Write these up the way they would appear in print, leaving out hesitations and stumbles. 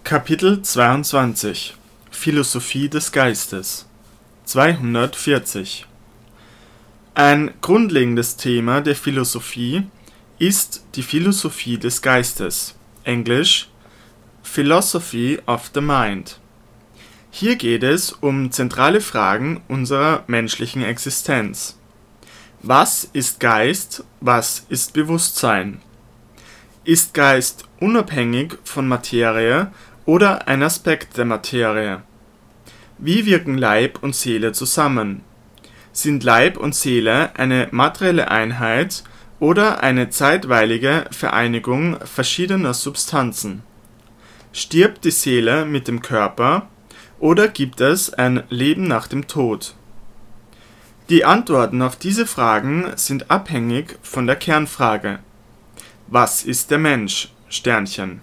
Kapitel 22 Philosophie des Geistes 240 Ein grundlegendes Thema der Philosophie ist die Philosophie des Geistes, englisch Philosophy of the Mind. Hier geht es um zentrale Fragen unserer menschlichen Existenz. Was ist Geist? Was ist Bewusstsein? Ist Geist unabhängig von Materie oder ein Aspekt der Materie? Wie wirken Leib und Seele zusammen? Sind Leib und Seele eine materielle Einheit oder eine zeitweilige Vereinigung verschiedener Substanzen? Stirbt die Seele mit dem Körper oder gibt es ein Leben nach dem Tod? Die Antworten auf diese Fragen sind abhängig von der Kernfrage: Was ist der Mensch? Sternchen.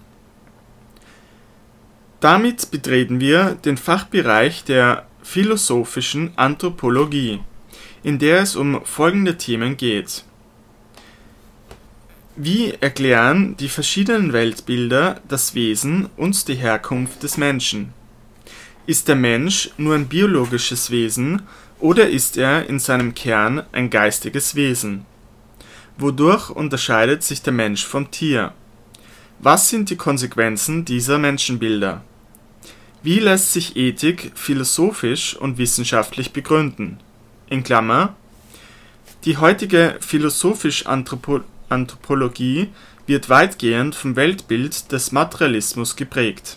Damit betreten wir den Fachbereich der philosophischen Anthropologie, in der es um folgende Themen geht. Wie erklären die verschiedenen Weltbilder das Wesen und die Herkunft des Menschen? Ist der Mensch nur ein biologisches Wesen oder ist er in seinem Kern ein geistiges Wesen? Wodurch unterscheidet sich der Mensch vom Tier? Was sind die Konsequenzen dieser Menschenbilder? Wie lässt sich Ethik philosophisch und wissenschaftlich begründen? In Klammer: Die heutige philosophisch-Anthropologie wird weitgehend vom Weltbild des Materialismus geprägt.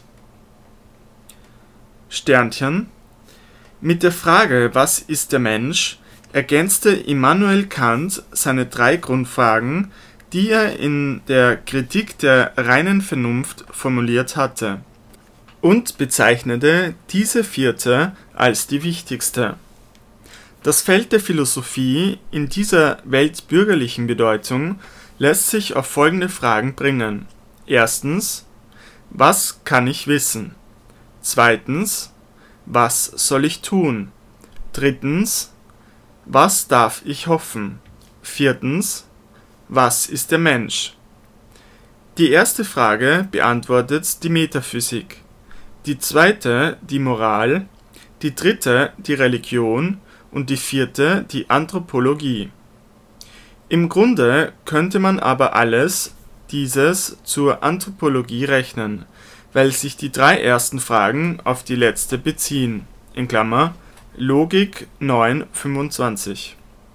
Sternchen. Mit der Frage „Was ist der Mensch?“ ergänzte Immanuel Kant seine 3 Grundfragen, die er in der Kritik der reinen Vernunft formuliert hatte, und bezeichnete diese 4. als die wichtigste. Das Feld der Philosophie in dieser weltbürgerlichen Bedeutung lässt sich auf folgende Fragen bringen. Erstens: Was kann ich wissen? Zweitens: Was soll ich tun? Drittens: Was darf ich hoffen? Viertens: Was ist der Mensch? Die erste Frage beantwortet die Metaphysik, die zweite die Moral, die dritte die Religion und die 4. die Anthropologie. Im Grunde könnte man aber alles dieses zur Anthropologie rechnen, weil sich die 3 ersten Fragen auf die letzte beziehen. In Klammer Logik 9,25.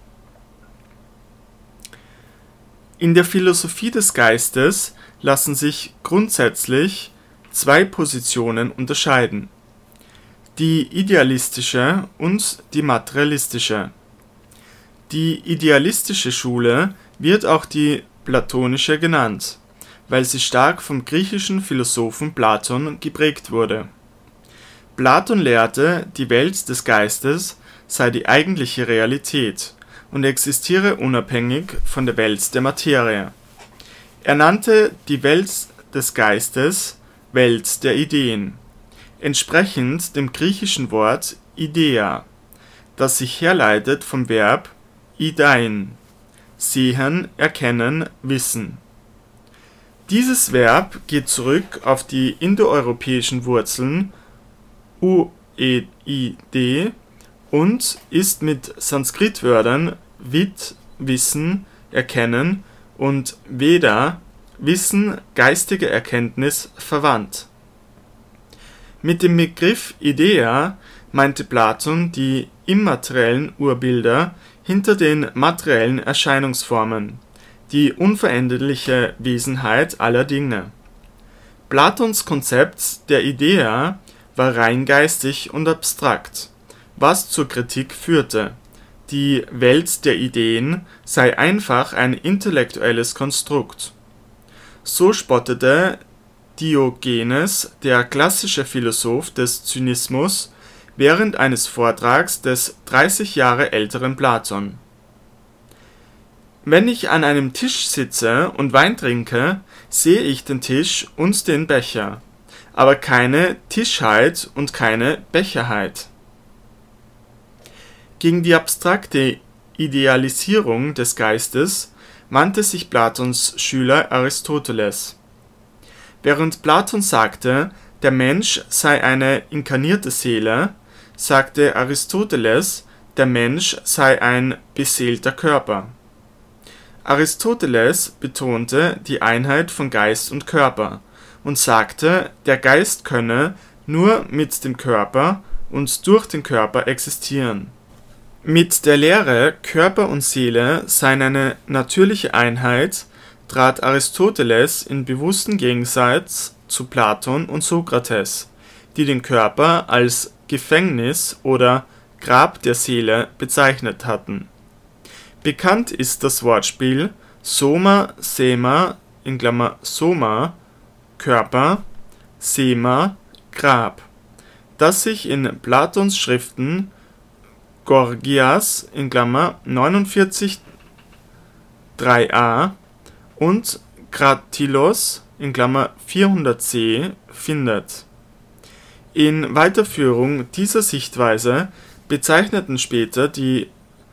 In der Philosophie des Geistes lassen sich grundsätzlich 2 Positionen unterscheiden: die idealistische und die materialistische. Die idealistische Schule wird auch die platonische genannt, weil sie stark vom griechischen Philosophen Platon geprägt wurde. Platon lehrte, die Welt des Geistes sei die eigentliche Realität und existiere unabhängig von der Welt der Materie. Er nannte die Welt des Geistes Welt der Ideen, entsprechend dem griechischen Wort Idea, das sich herleitet vom Verb idein, sehen, erkennen, wissen. Dieses Verb geht zurück auf die indoeuropäischen Wurzeln ued und ist mit Sanskritwörtern vid, Wissen, Erkennen und Veda, Wissen, geistige Erkenntnis, verwandt. Mit dem Begriff Idea meinte Platon die immateriellen Urbilder hinter den materiellen Erscheinungsformen, die unveränderliche Wesenheit aller Dinge. Platons Konzept der Idea war rein geistig und abstrakt, was zur Kritik führte: Die Welt der Ideen sei einfach ein intellektuelles Konstrukt. So spottete Diogenes, der klassische Philosoph des Zynismus, während eines Vortrags des 30 Jahre älteren Platon. Wenn ich an einem Tisch sitze und Wein trinke, sehe ich den Tisch und den Becher, aber keine Tischheit und keine Becherheit. Gegen die abstrakte Idealisierung des Geistes wandte sich Platons Schüler Aristoteles. Während Platon sagte, Der Mensch sei eine inkarnierte Seele, sagte Aristoteles, der Mensch sei ein beseelter Körper. Aristoteles betonte die Einheit von Geist und Körper und sagte, der Geist könne nur mit dem Körper und durch den Körper existieren. Mit der Lehre, Körper und Seele seien eine natürliche Einheit, trat Aristoteles in bewussten Gegensatz zu Platon und Sokrates, die den Körper als Gefängnis oder Grab der Seele bezeichnet hatten. Bekannt ist das Wortspiel Soma Sema (Soma Körper, Sema Grab, das sich in Platons Schriften Gorgias (49 3a) und Kratilos (400c) findet. In Weiterführung dieser Sichtweise bezeichneten später die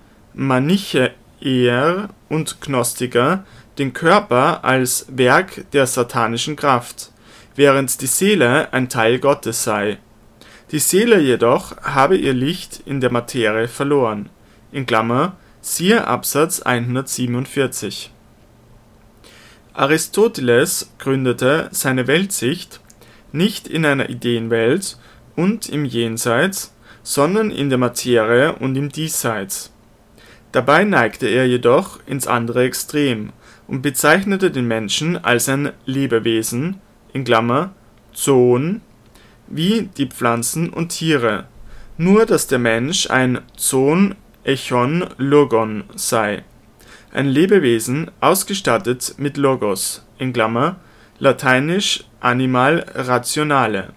Manichäer und Gnostiker den Körper als Werk der satanischen Kraft, während die Seele ein Teil Gottes sei. Die Seele jedoch habe ihr Licht in der Materie verloren. Siehe Absatz 147. Aristoteles gründete seine Weltsicht nicht in einer Ideenwelt und im Jenseits, sondern in der Materie und im Diesseits. Dabei neigte er jedoch ins andere Extrem und bezeichnete den Menschen als ein Lebewesen (Zoon) wie die Pflanzen und Tiere, nur dass der Mensch ein Zoon echon logon sei, ein Lebewesen ausgestattet mit Logos (lateinisch animal rationale).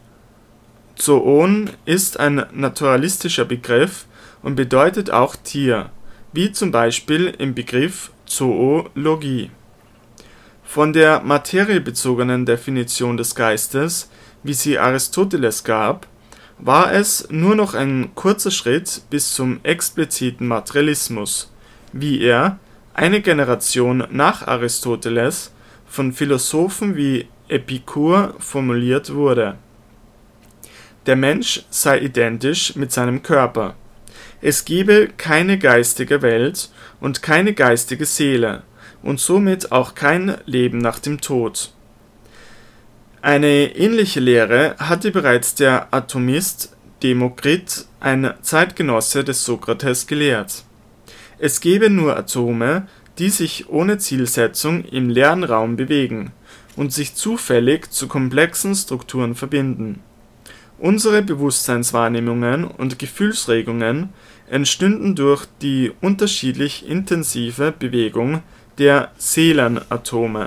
Zoon ist ein naturalistischer Begriff und bedeutet auch Tier, wie zum Beispiel im Begriff Zoologie. Von der materiebezogenen Definition des Geistes, wie sie Aristoteles gab, war es nur noch ein kurzer Schritt bis zum expliziten Materialismus, wie er, eine Generation nach Aristoteles, von Philosophen wie Epikur formuliert wurde. Der Mensch sei identisch mit seinem Körper. Es gebe keine geistige Welt und keine geistige Seele und somit auch kein Leben nach dem Tod. Eine ähnliche Lehre hatte bereits der Atomist Demokrit, ein Zeitgenosse des Sokrates, gelehrt. Es gebe nur Atome, die sich ohne Zielsetzung im leeren Raum bewegen und sich zufällig zu komplexen Strukturen verbinden. Unsere Bewusstseinswahrnehmungen und Gefühlsregungen entstünden durch die unterschiedlich intensive Bewegung der Seelenatome.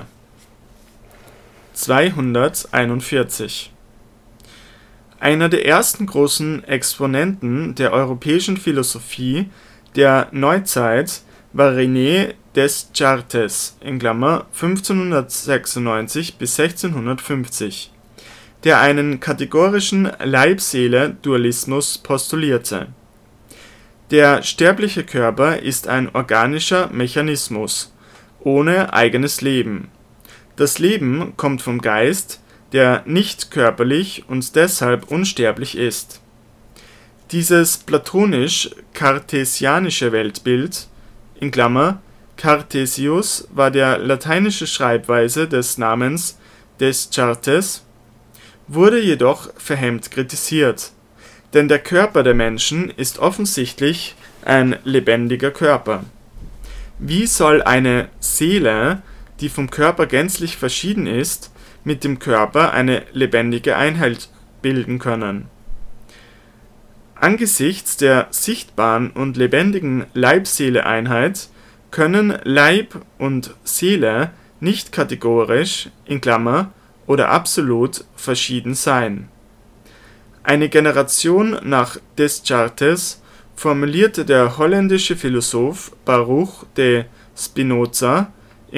241. Einer der ersten großen Exponenten der europäischen Philosophie der Neuzeit war René Descartes (1596 bis 1650), der einen kategorischen Leib-Seele-Dualismus postulierte. Der sterbliche Körper ist ein organischer Mechanismus ohne eigenes Leben. Das Leben kommt vom Geist, der nicht körperlich und deshalb unsterblich ist. Dieses platonisch-kartesianische Weltbild (Cartesius war der lateinische Schreibweise des Namens Descartes) wurde jedoch vehement kritisiert, denn der Körper der Menschen ist offensichtlich ein lebendiger Körper. Wie soll eine Seele, die vom Körper gänzlich verschieden ist, mit dem Körper eine lebendige Einheit bilden können? Angesichts der sichtbaren und lebendigen Leib-Seele-Einheit können Leib und Seele nicht kategorisch oder absolut verschieden sein. Eine Generation nach Descartes formulierte der holländische Philosoph Baruch de Spinoza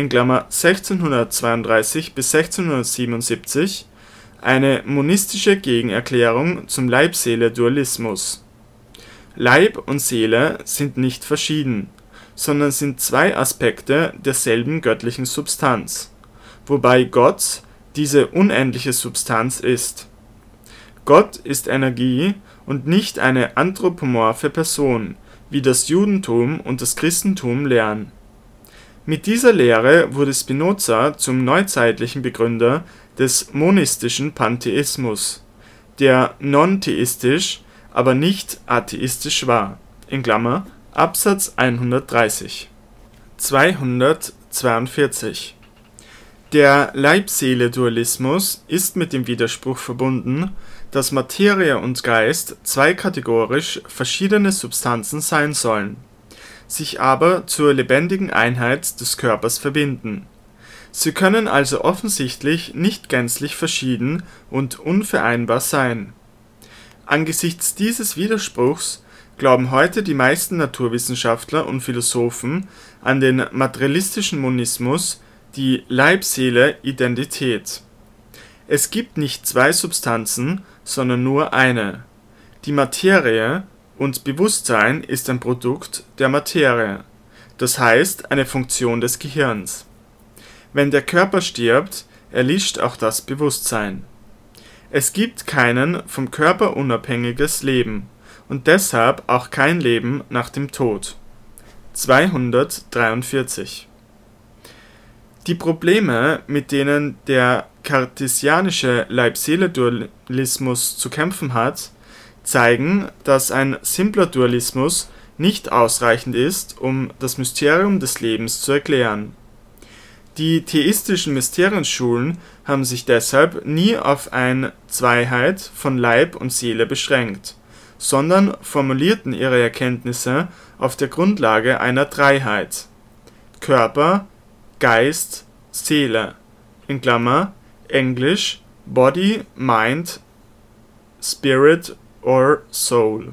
(1632 bis 1677) eine monistische Gegenerklärung zum Leib-Seele-Dualismus. Leib und Seele sind nicht verschieden, sondern sind zwei Aspekte derselben göttlichen Substanz, wobei Gott diese unendliche Substanz ist. Gott ist Energie und nicht eine anthropomorphe Person, wie das Judentum und das Christentum lehren. Mit dieser Lehre wurde Spinoza zum neuzeitlichen Begründer des monistischen Pantheismus, der non-theistisch, aber nicht atheistisch war (Absatz 130). 242. Der Leib-Seele-Dualismus ist mit dem Widerspruch verbunden, dass Materie und Geist zwei kategorisch verschiedene Substanzen sein sollen, sich aber zur lebendigen Einheit des Körpers verbinden. Sie können also offensichtlich nicht gänzlich verschieden und unvereinbar sein. Angesichts dieses Widerspruchs glauben heute die meisten Naturwissenschaftler und Philosophen an den materialistischen Monismus, die Leib-Seele-Identität. Es gibt nicht zwei Substanzen, sondern nur eine. Die Materie und Bewusstsein ist ein Produkt der Materie, das heißt eine Funktion des Gehirns. Wenn der Körper stirbt, erlischt auch das Bewusstsein. Es gibt kein vom Körper unabhängiges Leben und deshalb auch kein Leben nach dem Tod. 243. Die Probleme, mit denen der kartesianische Leib-Seele-Dualismus zu kämpfen hat, zeigen, dass ein simpler Dualismus nicht ausreichend ist, um das Mysterium des Lebens zu erklären. Die theistischen Mysterienschulen haben sich deshalb nie auf eine Zweiheit von Leib und Seele beschränkt, sondern formulierten ihre Erkenntnisse auf der Grundlage einer Dreiheit: Körper, Geist, Seele (Englisch Body, Mind, Spirit or Soul).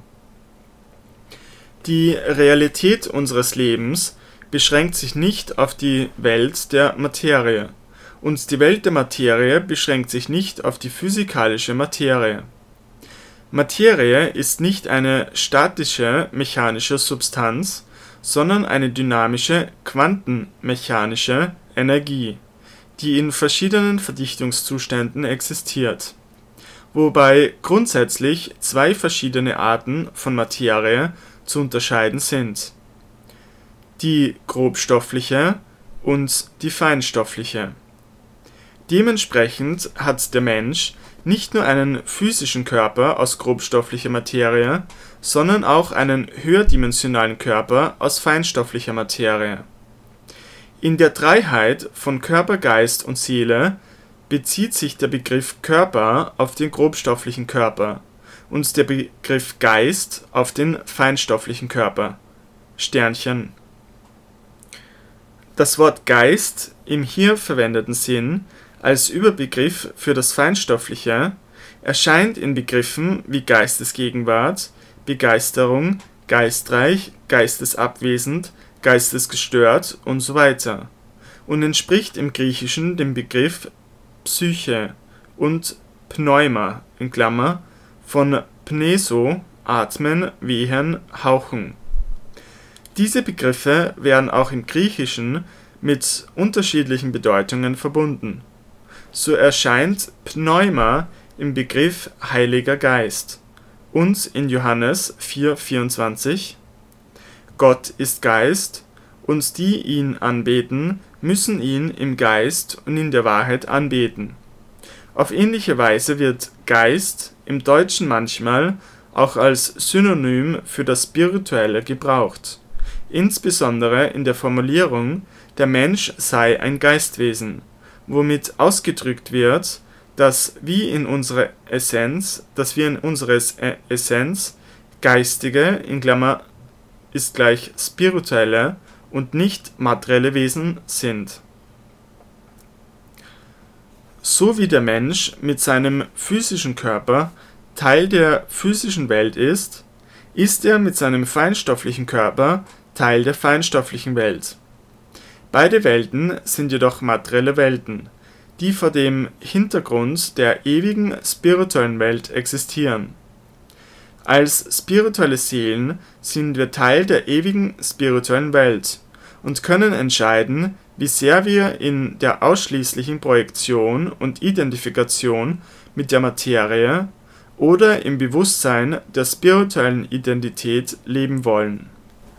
Die Realität unseres Lebens beschränkt sich nicht auf die Welt der Materie, und die Welt der Materie beschränkt sich nicht auf die physikalische Materie. Materie ist nicht eine statische mechanische Substanz, sondern eine dynamische quantenmechanische Energie, die in verschiedenen Verdichtungszuständen existiert, wobei grundsätzlich zwei verschiedene Arten von Materie zu unterscheiden sind: die grobstoffliche und die feinstoffliche. Dementsprechend hat der Mensch nicht nur einen physischen Körper aus grobstofflicher Materie, sondern auch einen höherdimensionalen Körper aus feinstofflicher Materie. In der Dreiheit von Körper, Geist und Seele bezieht sich der Begriff Körper auf den grobstofflichen Körper und der Begriff Geist auf den feinstofflichen Körper. Das Wort Geist im hier verwendeten Sinn als Überbegriff für das Feinstoffliche erscheint in Begriffen wie Geistesgegenwart, Begeisterung, geistreich, geistesabwesend, geistesgestört usw. und entspricht im Griechischen dem Begriff Psyche und Pneuma von Pneso, atmen, wehen, hauchen. Diese Begriffe werden auch im Griechischen mit unterschiedlichen Bedeutungen verbunden. So erscheint Pneuma im Begriff Heiliger Geist und in Johannes 4,24: Gott ist Geist, und die ihn anbeten, müssen ihn im Geist und in der Wahrheit anbeten. Auf ähnliche Weise wird Geist im Deutschen manchmal auch als Synonym für das Spirituelle gebraucht, insbesondere in der Formulierung, der Mensch sei ein Geistwesen, womit ausgedrückt wird, dass wir in unserer Essenz geistige ist gleich spirituelle und nicht materielle Wesen sind. So wie der Mensch mit seinem physischen Körper Teil der physischen Welt ist er mit seinem feinstofflichen Körper Teil der feinstofflichen Welt. Beide Welten sind jedoch materielle Welten, die vor dem Hintergrund der ewigen spirituellen Welt existieren. Als spirituelle Seelen sind wir Teil der ewigen spirituellen Welt und können entscheiden, wie sehr wir in der ausschließlichen Projektion und Identifikation mit der Materie oder im Bewusstsein der spirituellen Identität leben wollen.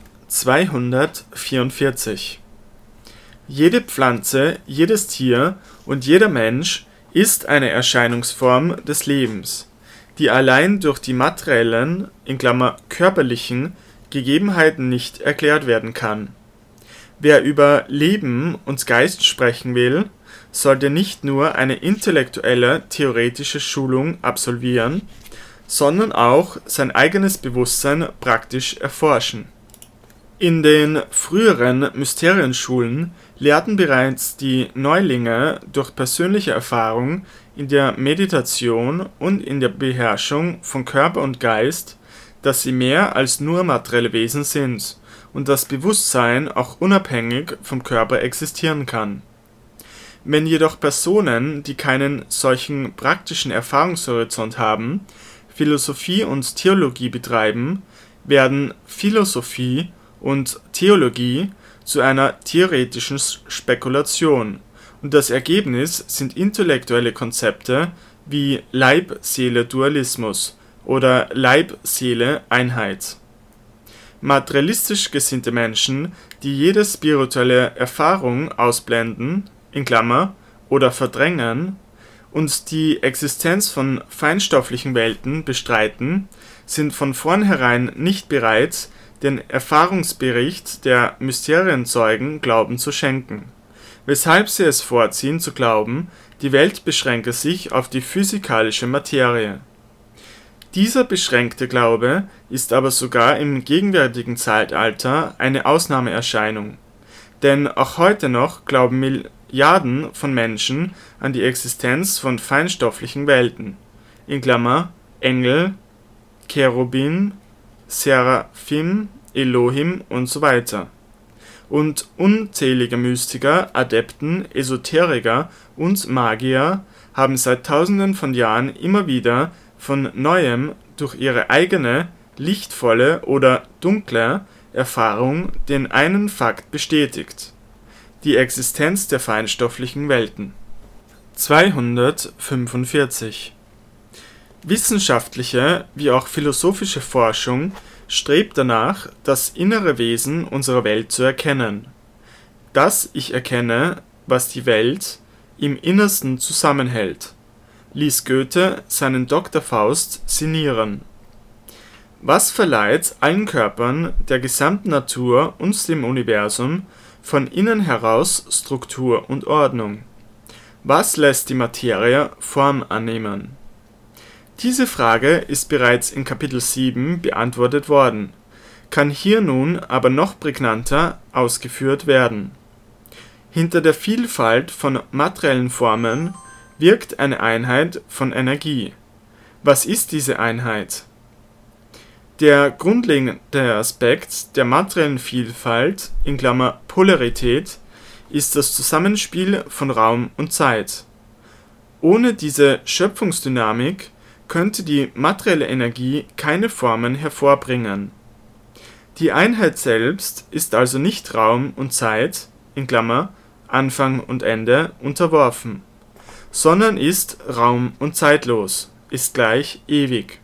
244. Jede Pflanze, jedes Tier und jeder Mensch ist eine Erscheinungsform des Lebens, die allein durch die materiellen (körperlichen) Gegebenheiten nicht erklärt werden kann. Wer über Leben und Geist sprechen will, sollte nicht nur eine intellektuelle, theoretische Schulung absolvieren, sondern auch sein eigenes Bewusstsein praktisch erforschen. In den früheren Mysterienschulen lehrten bereits die Neulinge durch persönliche Erfahrung in der Meditation und in der Beherrschung von Körper und Geist, dass sie mehr als nur materielle Wesen sind und das Bewusstsein auch unabhängig vom Körper existieren kann. Wenn jedoch Personen, die keinen solchen praktischen Erfahrungshorizont haben, Philosophie und Theologie betreiben, werden Philosophie und Theologie zu einer theoretischen Spekulation, und das Ergebnis sind intellektuelle Konzepte wie Leib-Seele-Dualismus oder Leib-Seele-Einheit. Materialistisch gesinnte Menschen, die jede spirituelle Erfahrung ausblenden (oder verdrängen) und die Existenz von feinstofflichen Welten bestreiten, sind von vornherein nicht bereit, den Erfahrungsbericht der Mysterienzeugen Glauben zu schenken, weshalb sie es vorziehen zu glauben, die Welt beschränke sich auf die physikalische Materie. Dieser beschränkte Glaube ist aber sogar im gegenwärtigen Zeitalter eine Ausnahmeerscheinung, denn auch heute noch glauben Milliarden von Menschen an die Existenz von feinstofflichen Welten (Engel, Cherubim, Seraphim, Elohim usw.). Und unzählige Mystiker, Adepten, Esoteriker und Magier haben seit Tausenden von Jahren immer wieder von Neuem durch ihre eigene, lichtvolle oder dunkle Erfahrung den einen Fakt bestätigt: die Existenz der feinstofflichen Welten. 245. Wissenschaftliche wie auch philosophische Forschung strebt danach, das innere Wesen unserer Welt zu erkennen. Dass ich erkenne, was die Welt im Innersten zusammenhält, ließ Goethe seinen Dr. Faust sinnieren. Was verleiht allen Körpern, der gesamten Natur und dem Universum von innen heraus Struktur und Ordnung? Was lässt die Materie Form annehmen? Diese Frage ist bereits in Kapitel 7 beantwortet worden, kann hier nun aber noch prägnanter ausgeführt werden. Hinter der Vielfalt von materiellen Formen wirkt eine Einheit von Energie. Was ist diese Einheit? Der grundlegende Aspekt der materiellen Vielfalt (Polarität) ist das Zusammenspiel von Raum und Zeit. Ohne diese Schöpfungsdynamik könnte die materielle Energie keine Formen hervorbringen. Die Einheit selbst ist also nicht Raum und Zeit (Anfang und Ende) unterworfen, sondern ist raum- und zeitlos, ist gleich ewig.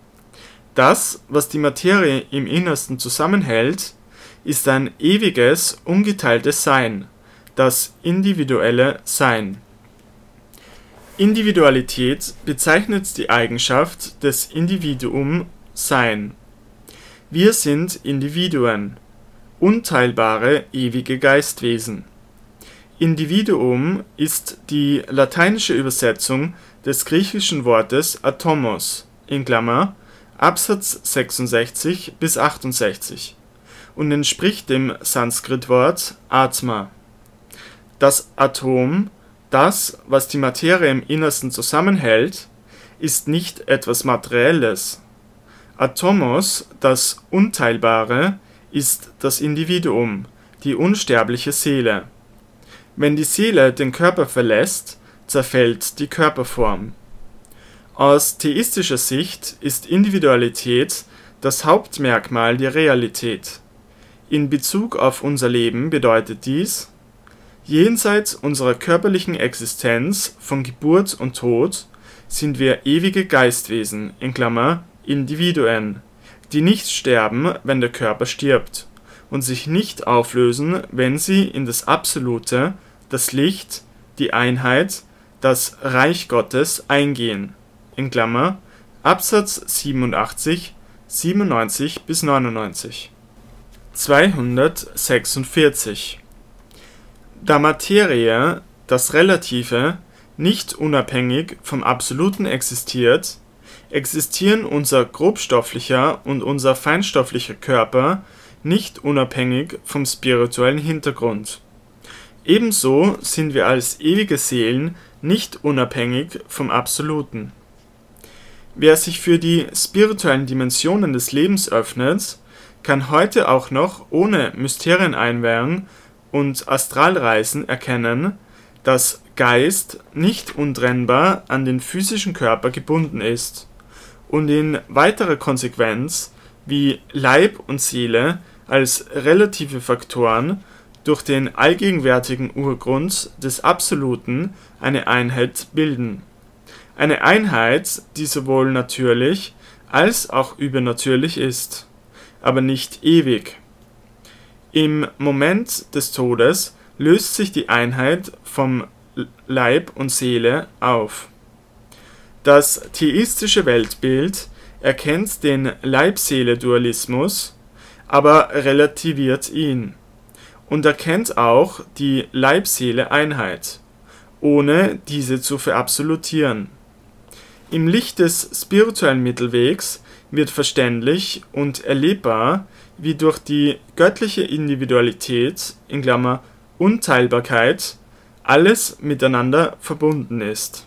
Das, was die Materie im Innersten zusammenhält, ist ein ewiges, ungeteiltes Sein, das individuelle Sein. Individualität bezeichnet die Eigenschaft des Individuum Sein. Wir sind Individuen, unteilbare ewige Geistwesen. Individuum ist die lateinische Übersetzung des griechischen Wortes Atomos (Absatz 66 bis 68) und entspricht dem Sanskritwort Atma. Das Atom, das, was die Materie im Innersten zusammenhält, ist nicht etwas Materielles. Atomos, das Unteilbare, ist das Individuum, die unsterbliche Seele. Wenn die Seele den Körper verlässt, zerfällt die Körperform. Aus theistischer Sicht ist Individualität das Hauptmerkmal der Realität. In Bezug auf unser Leben bedeutet dies: Jenseits unserer körperlichen Existenz von Geburt und Tod sind wir ewige Geistwesen (Individuen), die nicht sterben, wenn der Körper stirbt, und sich nicht auflösen, wenn sie in das Absolute, das Licht, die Einheit, das Reich Gottes eingehen (Absatz 87, 97 bis 99). 246. Da Materie, das Relative, nicht unabhängig vom Absoluten existiert, existieren unser grobstofflicher und unser feinstofflicher Körper nicht unabhängig vom spirituellen Hintergrund. Ebenso sind wir als ewige Seelen nicht unabhängig vom Absoluten. Wer sich für die spirituellen Dimensionen des Lebens öffnet, kann heute auch noch ohne Mysterieneinweihung und Astralreisen erkennen, dass Geist nicht untrennbar an den physischen Körper gebunden ist und in weiterer Konsequenz wie Leib und Seele als relative Faktoren durch den allgegenwärtigen Urgrund des Absoluten eine Einheit bilden. Eine Einheit, die sowohl natürlich als auch übernatürlich ist, aber nicht ewig. Im Moment des Todes löst sich die Einheit vom Leib und Seele auf. Das theistische Weltbild erkennt den Leib-Seele-Dualismus, aber relativiert ihn und erkennt auch die Leib-Seele-Einheit, ohne diese zu verabsolutieren. Im Licht des spirituellen Mittelwegs wird verständlich und erlebbar, wie durch die göttliche Individualität (Unteilbarkeit) alles miteinander verbunden ist.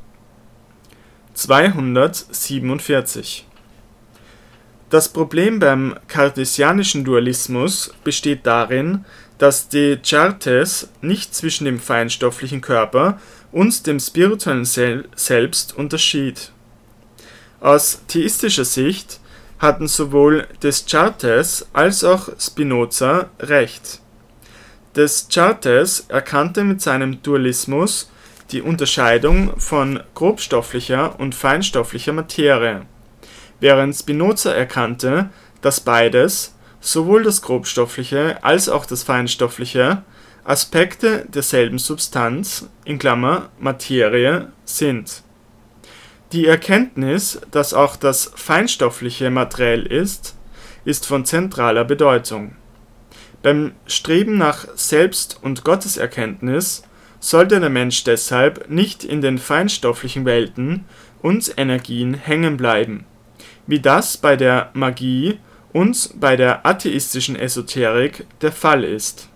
247. Das Problem beim kartesianischen Dualismus besteht darin, dass Descartes nicht zwischen dem feinstofflichen Körper und dem spirituellen Selbst unterschied. Aus theistischer Sicht hatten sowohl Descartes als auch Spinoza recht. Descartes erkannte mit seinem Dualismus die Unterscheidung von grobstofflicher und feinstofflicher Materie, während Spinoza erkannte, dass beides, sowohl das grobstoffliche als auch das feinstoffliche, Aspekte derselben Substanz (Materie) sind. Die Erkenntnis, dass auch das Feinstoffliche materiell ist von zentraler Bedeutung. Beim Streben nach Selbst- und Gotteserkenntnis sollte der Mensch deshalb nicht in den feinstofflichen Welten und Energien hängen bleiben, wie das bei der Magie und bei der atheistischen Esoterik der Fall ist.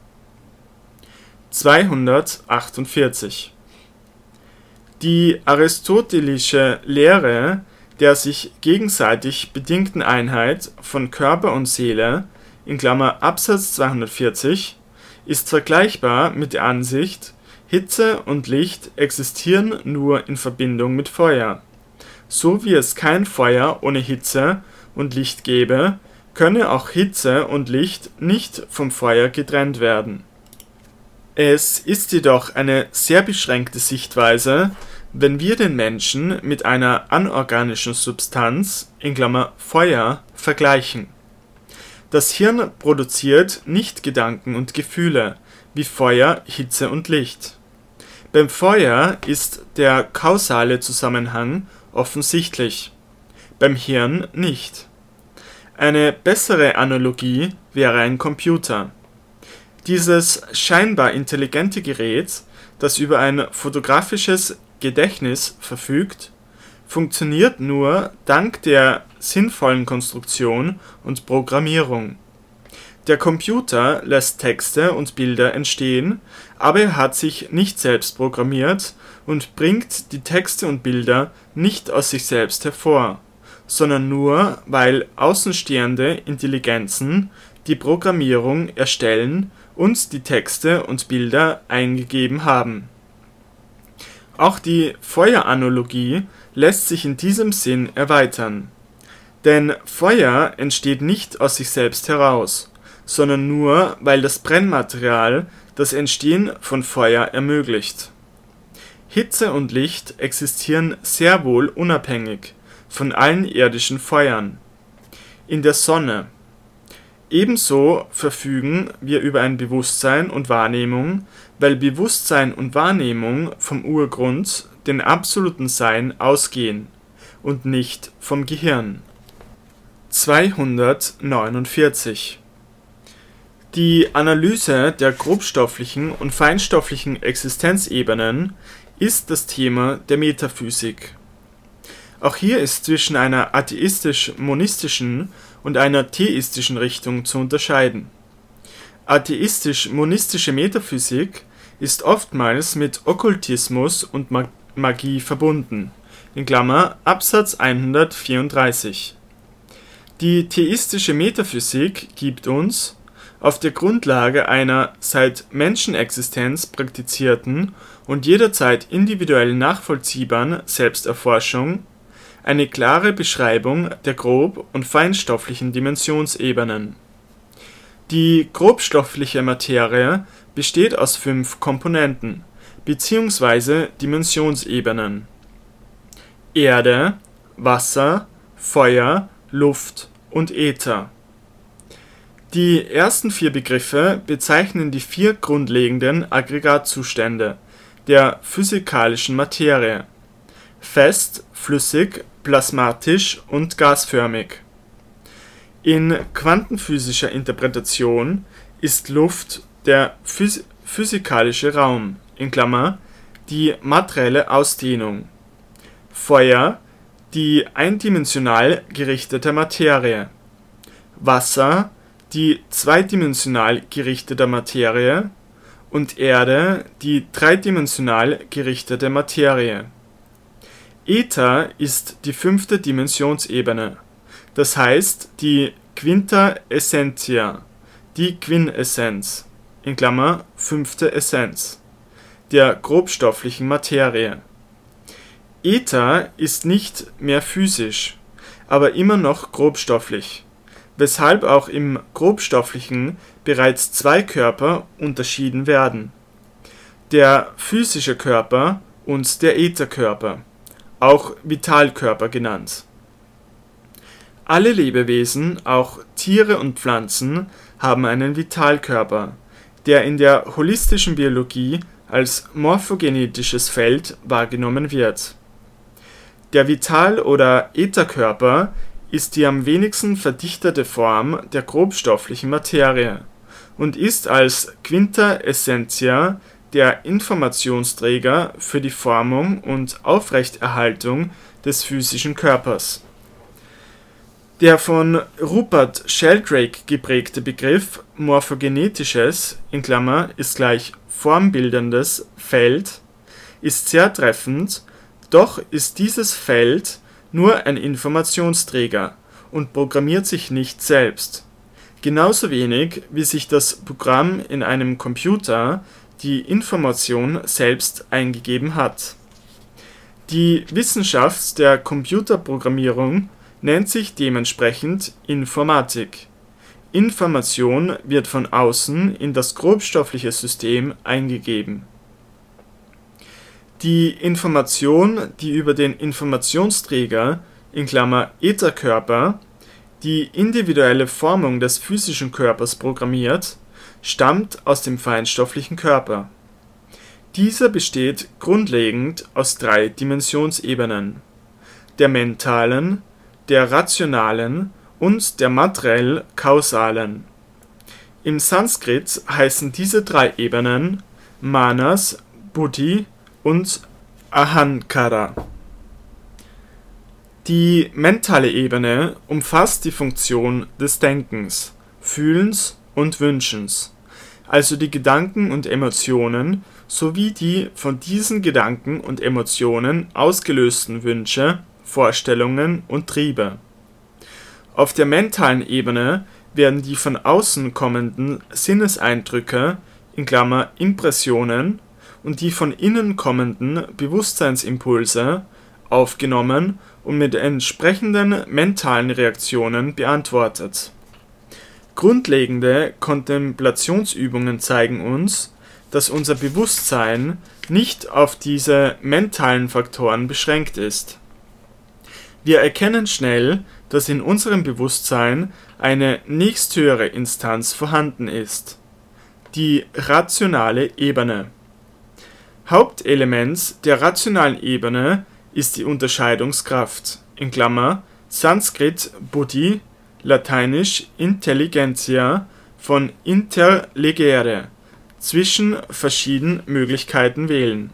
248. Die aristotelische Lehre der sich gegenseitig bedingten Einheit von Körper und Seele (Absatz 240) ist vergleichbar mit der Ansicht, Hitze und Licht existieren nur in Verbindung mit Feuer. So wie es kein Feuer ohne Hitze und Licht gäbe, könne auch Hitze und Licht nicht vom Feuer getrennt werden. Es ist jedoch eine sehr beschränkte Sichtweise, wenn wir den Menschen mit einer anorganischen Substanz (Feuer) vergleichen. Das Hirn produziert nicht Gedanken und Gefühle, wie Feuer, Hitze und Licht. Beim Feuer ist der kausale Zusammenhang offensichtlich, beim Hirn nicht. Eine bessere Analogie wäre ein Computer. Dieses scheinbar intelligente Gerät, das über ein fotografisches Gedächtnis verfügt, funktioniert nur dank der sinnvollen Konstruktion und Programmierung. Der Computer lässt Texte und Bilder entstehen, aber er hat sich nicht selbst programmiert und bringt die Texte und Bilder nicht aus sich selbst hervor, sondern nur, weil außenstehende Intelligenzen die Programmierung erstellen und die Texte und Bilder eingegeben haben. Auch die Feueranalogie lässt sich in diesem Sinn erweitern. Denn Feuer entsteht nicht aus sich selbst heraus, sondern nur, weil das Brennmaterial das Entstehen von Feuer ermöglicht. Hitze und Licht existieren sehr wohl unabhängig von allen irdischen Feuern. In der Sonne. Ebenso verfügen wir über ein Bewusstsein und Wahrnehmung, weil Bewusstsein und Wahrnehmung vom Urgrund, den absoluten Sein, ausgehen und nicht vom Gehirn. 249. Die Analyse der grobstofflichen und feinstofflichen Existenzebenen ist das Thema der Metaphysik. Auch hier ist zwischen einer atheistisch-monistischen und einer theistischen Richtung zu unterscheiden. Atheistisch-monistische Metaphysik ist oftmals mit Okkultismus und Magie verbunden. (Absatz 134). Die theistische Metaphysik gibt uns, auf der Grundlage einer seit Menschenexistenz praktizierten und jederzeit individuell nachvollziehbaren Selbsterforschung, eine klare Beschreibung der grob- und feinstofflichen Dimensionsebenen. Die grobstoffliche Materie besteht aus 5 Komponenten bzw. Dimensionsebenen: Erde, Wasser, Feuer, Luft und Äther. Die ersten 4 Begriffe bezeichnen die 4 grundlegenden Aggregatzustände der physikalischen Materie: fest, flüssig, plasmatisch und gasförmig. In quantenphysischer Interpretation ist Luft der physikalische Raum (die materielle Ausdehnung), Feuer die eindimensional gerichtete Materie, Wasser die zweidimensional gerichtete Materie und Erde die dreidimensional gerichtete Materie. Äther ist die 5. Dimensionsebene, das heißt die Quinta Essentia, die Quintessenz (5. Essenz) der grobstofflichen Materie. Äther ist nicht mehr physisch, aber immer noch grobstofflich, weshalb auch im Grobstofflichen bereits 2 Körper unterschieden werden: der physische Körper und der Ätherkörper, auch Vitalkörper genannt. Alle Lebewesen, auch Tiere und Pflanzen, haben einen Vitalkörper, der in der holistischen Biologie als morphogenetisches Feld wahrgenommen wird. Der Vital- oder Ätherkörper ist die am wenigsten verdichtete Form der grobstofflichen Materie und ist als Quinta Essentia der Informationsträger für die Formung und Aufrechterhaltung des physischen Körpers. Der von Rupert Sheldrake geprägte Begriff morphogenetisches (ist gleich formbildendes) Feld ist sehr treffend, doch ist dieses Feld nur ein Informationsträger und programmiert sich nicht selbst. Genauso wenig wie sich das Programm in einem Computer die Information selbst eingegeben hat. Die Wissenschaft der Computerprogrammierung nennt sich dementsprechend Informatik. Information wird von außen in das grobstoffliche System eingegeben. Die Information, die über den Informationsträger (Ätherkörper) die individuelle Formung des physischen Körpers programmiert, stammt aus dem feinstofflichen Körper. Dieser besteht grundlegend aus 3 Dimensionsebenen: der mentalen, der rationalen und der materiell-kausalen. Im Sanskrit heißen diese 3 Ebenen Manas, Buddhi und Ahankara. Die mentale Ebene umfasst die Funktion des Denkens, Fühlens und Wünschens, also die Gedanken und Emotionen sowie die von diesen Gedanken und Emotionen ausgelösten Wünsche, Vorstellungen und Triebe. Auf der mentalen Ebene werden die von außen kommenden Sinneseindrücke (Impressionen) und die von innen kommenden Bewusstseinsimpulse aufgenommen und mit entsprechenden mentalen Reaktionen beantwortet. Grundlegende Kontemplationsübungen zeigen uns, dass unser Bewusstsein nicht auf diese mentalen Faktoren beschränkt ist. Wir erkennen schnell, dass in unserem Bewusstsein eine nächsthöhere Instanz vorhanden ist, die rationale Ebene. Hauptelement der rationalen Ebene ist die Unterscheidungskraft, in Klammer Sanskrit Buddhi, lateinisch Intelligentia, von interlegere, zwischen verschiedenen Möglichkeiten wählen,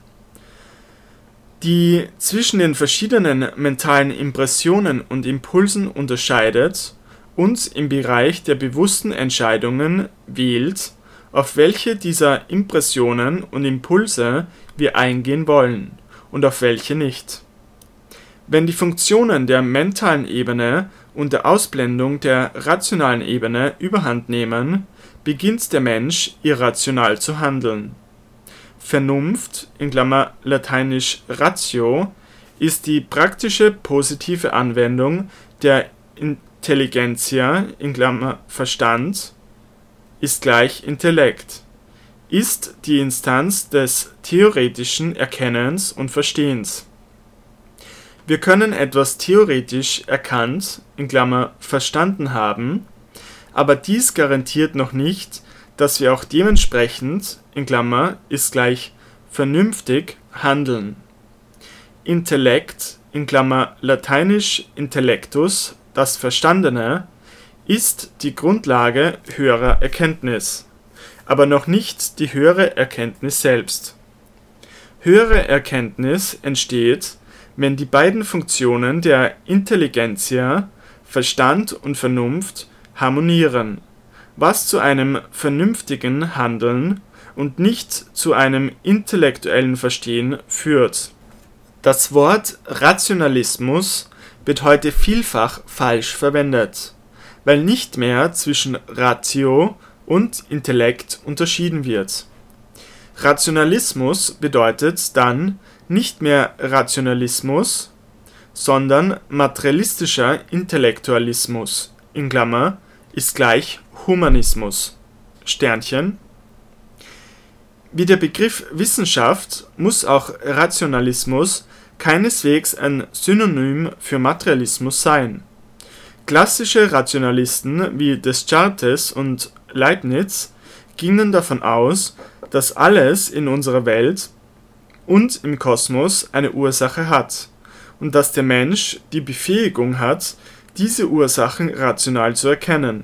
die zwischen den verschiedenen mentalen Impressionen und Impulsen unterscheidet und im Bereich der bewussten Entscheidungen wählt, auf welche dieser Impressionen und Impulse wir eingehen wollen und auf welche nicht. Wenn die Funktionen der mentalen Ebene und der Ausblendung der rationalen Ebene überhand nehmen, beginnt der Mensch irrational zu handeln. Vernunft, in Klammer lateinisch ratio, ist die praktische positive Anwendung der Intelligentia, in Klammer Verstand, ist gleich Intellekt, ist die Instanz des theoretischen Erkennens und Verstehens. Wir können etwas theoretisch erkannt, in Klammer verstanden haben, aber dies garantiert noch nicht, dass wir auch dementsprechend, in Klammer ist gleich vernünftig, handeln. Intellekt, in Klammer lateinisch intellectus, das Verstandene, ist die Grundlage höherer Erkenntnis, aber noch nicht die höhere Erkenntnis selbst. Höhere Erkenntnis entsteht, wenn die beiden Funktionen der Intelligentia, Verstand und Vernunft, harmonieren, was zu einem vernünftigen Handeln und nicht zu einem intellektuellen Verstehen führt. Das Wort Rationalismus wird heute vielfach falsch verwendet, weil nicht mehr zwischen Ratio und Intellekt unterschieden wird. Rationalismus bedeutet dann nicht mehr Rationalismus, sondern materialistischer Intellektualismus, in Klammer, ist gleich Humanismus. Sternchen. Wie der Begriff Wissenschaft muss auch Rationalismus keineswegs ein Synonym für Materialismus sein. Klassische Rationalisten wie Descartes und Leibniz gingen davon aus, dass alles in unserer Welt und im Kosmos eine Ursache hat und dass der Mensch die Befähigung hat, diese Ursachen rational zu erkennen.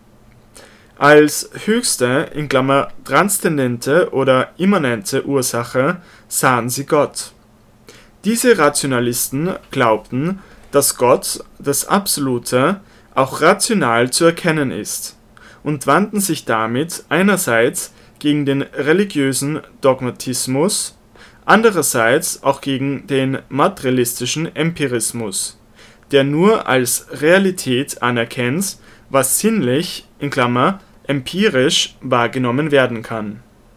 Als höchste, in Klammer transzendente oder immanente Ursache sahen sie Gott. Diese Rationalisten glaubten, dass Gott, das Absolute, auch rational zu erkennen ist und wandten sich damit einerseits gegen den religiösen Dogmatismus, andererseits auch gegen den materialistischen Empirismus, der nur als Realität anerkennt, was sinnlich, in Klammer empirisch wahrgenommen werden kann.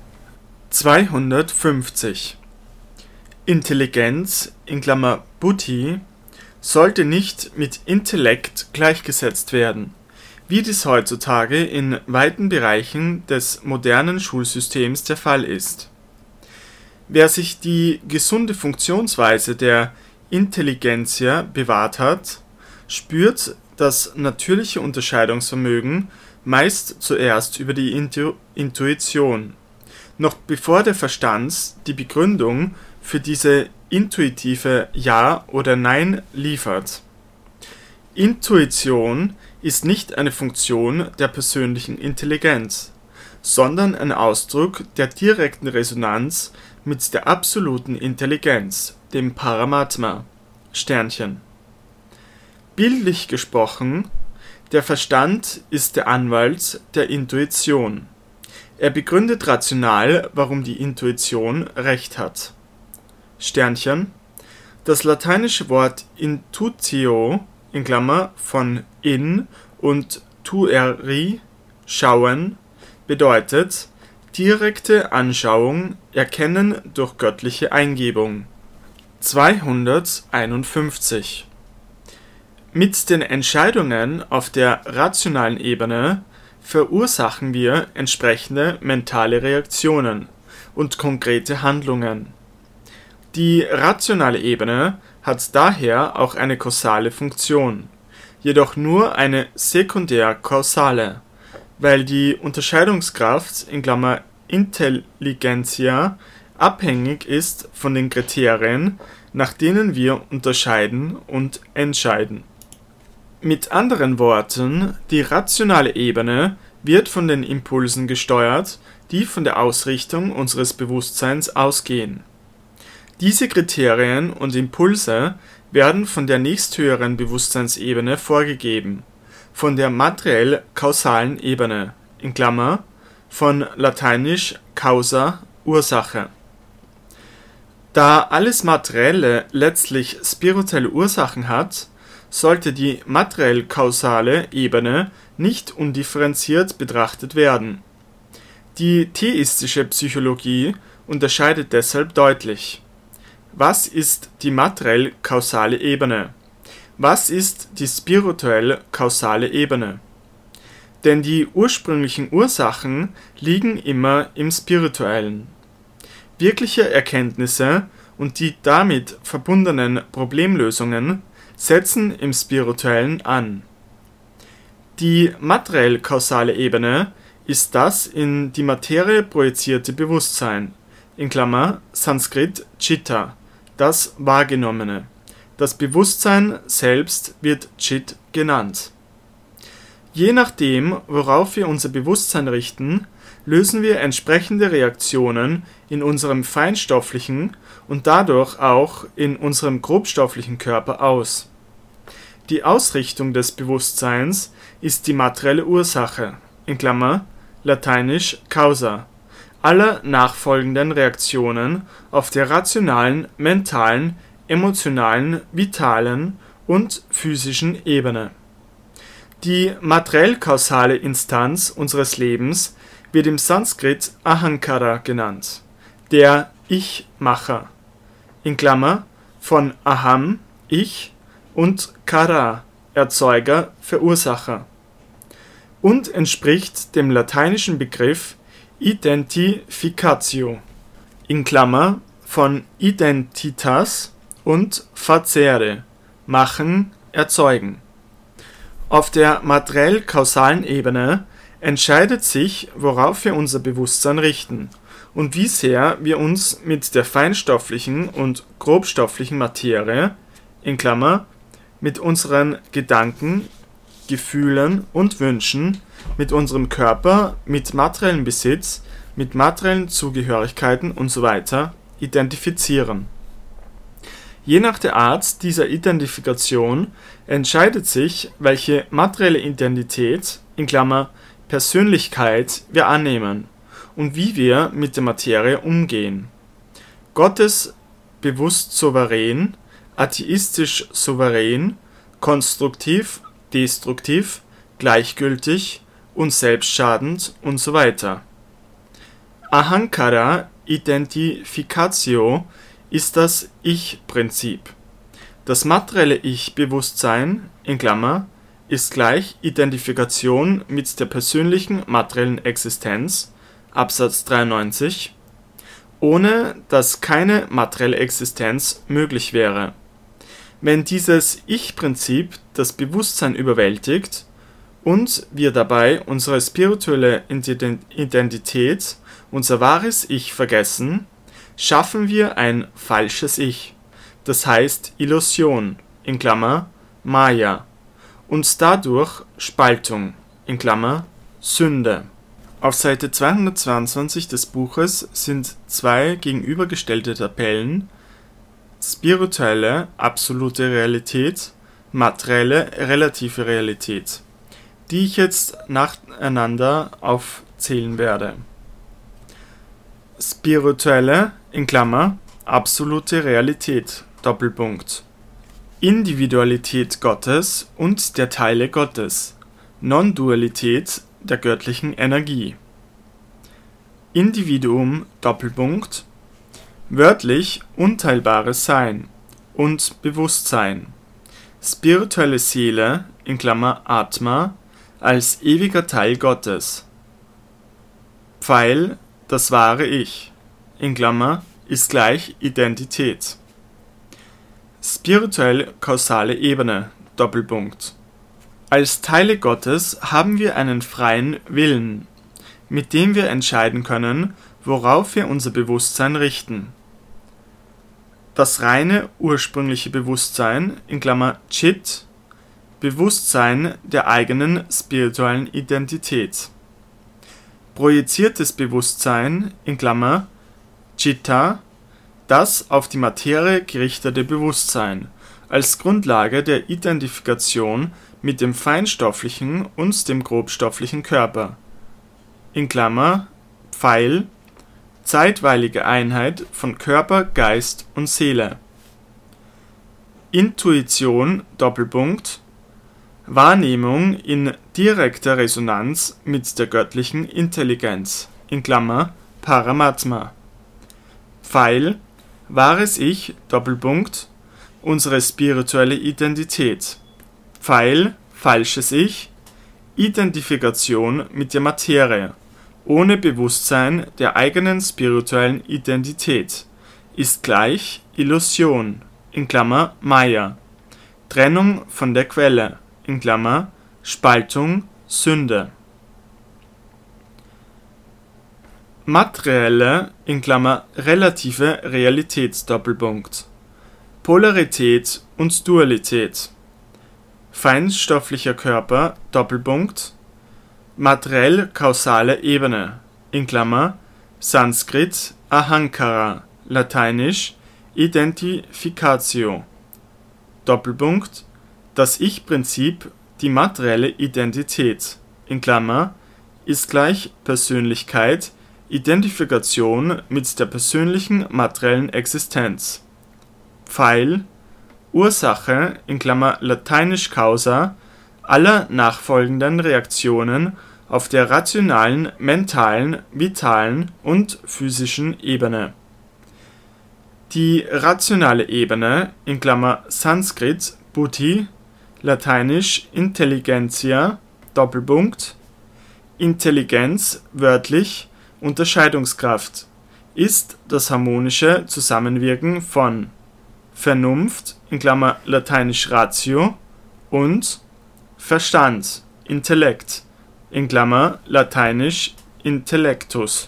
250. Intelligenz, in Klammer Buddhi, sollte nicht mit Intellekt gleichgesetzt werden, wie dies heutzutage in weiten Bereichen des modernen Schulsystems der Fall ist. Wer sich die gesunde Funktionsweise der Intelligentia bewahrt hat, spürt das natürliche Unterscheidungsvermögen meist zuerst über die Intuition, noch bevor der Verstand die Begründung für diese intuitive Ja oder Nein liefert. Intuition ist nicht eine Funktion der persönlichen Intelligenz, sondern ein Ausdruck der direkten Resonanz mit der absoluten Intelligenz, dem Paramatma. Sternchen. Bildlich gesprochen, der Verstand ist der Anwalt der Intuition. Er begründet rational, warum die Intuition recht hat. Sternchen. Das lateinische Wort intutio, in Klammer von in und tueri, schauen, bedeutet direkte Anschauung, Erkennen durch göttliche Eingebung. 251. Mit den Entscheidungen auf der rationalen Ebene verursachen wir entsprechende mentale Reaktionen und konkrete Handlungen. Die rationale Ebene hat daher auch eine kausale Funktion, jedoch nur eine sekundär-kausale, weil die Unterscheidungskraft (Intelligentia) abhängig ist von den Kriterien, nach denen wir unterscheiden und entscheiden. Mit anderen Worten, die rationale Ebene wird von den Impulsen gesteuert, die von der Ausrichtung unseres Bewusstseins ausgehen. Diese Kriterien und Impulse werden von der nächsthöheren Bewusstseinsebene vorgegeben, von der materiell-kausalen Ebene (von lateinisch causa Ursache). Da alles Materielle letztlich spirituelle Ursachen hat, sollte die materiell-kausale Ebene nicht undifferenziert betrachtet werden. Die theistische Psychologie unterscheidet deshalb deutlich: Was ist die materiell-kausale Ebene? Was ist die spirituell-kausale Ebene? Denn die ursprünglichen Ursachen liegen immer im Spirituellen. Wirkliche Erkenntnisse und die damit verbundenen Problemlösungen setzen im Spirituellen an. Die materiell-kausale Ebene ist das in die Materie projizierte Bewusstsein (Sanskrit Chitta), das Wahrgenommene. Das Bewusstsein selbst wird Chit genannt. Je nachdem, worauf wir unser Bewusstsein richten, lösen wir entsprechende Reaktionen in unserem feinstofflichen und dadurch auch in unserem grobstofflichen Körper aus. Die Ausrichtung des Bewusstseins ist die materielle Ursache (lateinisch causa) aller nachfolgenden Reaktionen auf der rationalen, mentalen, emotionalen, vitalen und physischen Ebene. Die materiell-kausale Instanz unseres Lebens wird im Sanskrit Ahankara genannt, der Ich-Macher (von Aham, Ich, und Kara, Erzeuger, Verursacher) und entspricht dem lateinischen Begriff Identificatio (von identitas und facere, machen, erzeugen). Auf der materiell-kausalen Ebene entscheidet sich, worauf wir unser Bewusstsein richten und wie sehr wir uns mit der feinstofflichen und grobstofflichen Materie mit unseren Gedanken, Gefühlen und Wünschen, mit unserem Körper, mit materiellem Besitz, mit materiellen Zugehörigkeiten usw. identifizieren. Je nach der Art dieser Identifikation entscheidet sich, welche materielle Identität (Persönlichkeit) wir annehmen und wie wir mit der Materie umgehen. Gottes bewusst souverän, atheistisch souverän, konstruktiv, destruktiv, gleichgültig, unselbstschadend usw. Ahankara Identificatio ist das Ich-Prinzip. Das materielle Ich-Bewusstsein ist gleich Identifikation mit der persönlichen materiellen Existenz (Absatz 93), ohne dass keine materielle Existenz möglich wäre. Wenn dieses Ich-Prinzip das Bewusstsein überwältigt und wir dabei unsere spirituelle Identität, unser wahres Ich vergessen, schaffen wir ein falsches Ich, das heißt Illusion (Maya) und dadurch Spaltung (Sünde). Auf Seite 222 des Buches sind zwei gegenübergestellte Tabellen: spirituelle absolute Realität, materielle relative Realität, die ich jetzt nacheinander aufzählen werde. Spirituelle (absolute Realität). Individualität Gottes und der Teile Gottes. Non-Dualität der göttlichen Energie. Individuum wörtlich unteilbares Sein und Bewusstsein. Spirituelle Seele (Atma) als ewiger Teil Gottes. Pfeil das wahre Ich ist gleich Identität. Spirituell-kausale Ebene, Doppelpunkt. Als Teile Gottes haben wir einen freien Willen, mit dem wir entscheiden können, worauf wir unser Bewusstsein richten. Das reine ursprüngliche Bewusstsein (Chit), Bewusstsein der eigenen spirituellen Identität. Projiziertes Bewusstsein (Citta), das auf die Materie gerichtete Bewusstsein, als Grundlage der Identifikation mit dem feinstofflichen und dem grobstofflichen Körper (Pfeil), zeitweilige Einheit von Körper, Geist und Seele. Intuition (Doppelpunkt), Wahrnehmung in direkter Resonanz mit der göttlichen Intelligenz (Paramatma). Pfeil, wahres Ich (Doppelpunkt), unsere spirituelle Identität. Pfeil, falsches Ich, Identifikation mit der Materie, ohne Bewusstsein der eigenen spirituellen Identität, ist gleich Illusion (Maya), Trennung von der Quelle (Spaltung, Sünde). Materielle (relative Realität), Doppelpunkt, Polarität und Dualität. Feinstofflicher Körper, Doppelpunkt, materiell-kausale Ebene (Sanskrit Ahankara, lateinisch Identificatio), Doppelpunkt, das Ich-Prinzip, die materielle Identität ist gleich Persönlichkeit, Identifikation mit der persönlichen materiellen Existenz. Pfeil, Ursache (lateinisch causa) aller nachfolgenden Reaktionen auf der rationalen, mentalen, vitalen und physischen Ebene. Die rationale Ebene (Sanskrit Buddhi, lateinisch Intelligenzia, Doppelpunkt, Intelligenz, wörtlich Unterscheidungskraft) ist das harmonische Zusammenwirken von Vernunft (lateinisch Ratio) und Verstand (Intellekt, lateinisch Intellectus).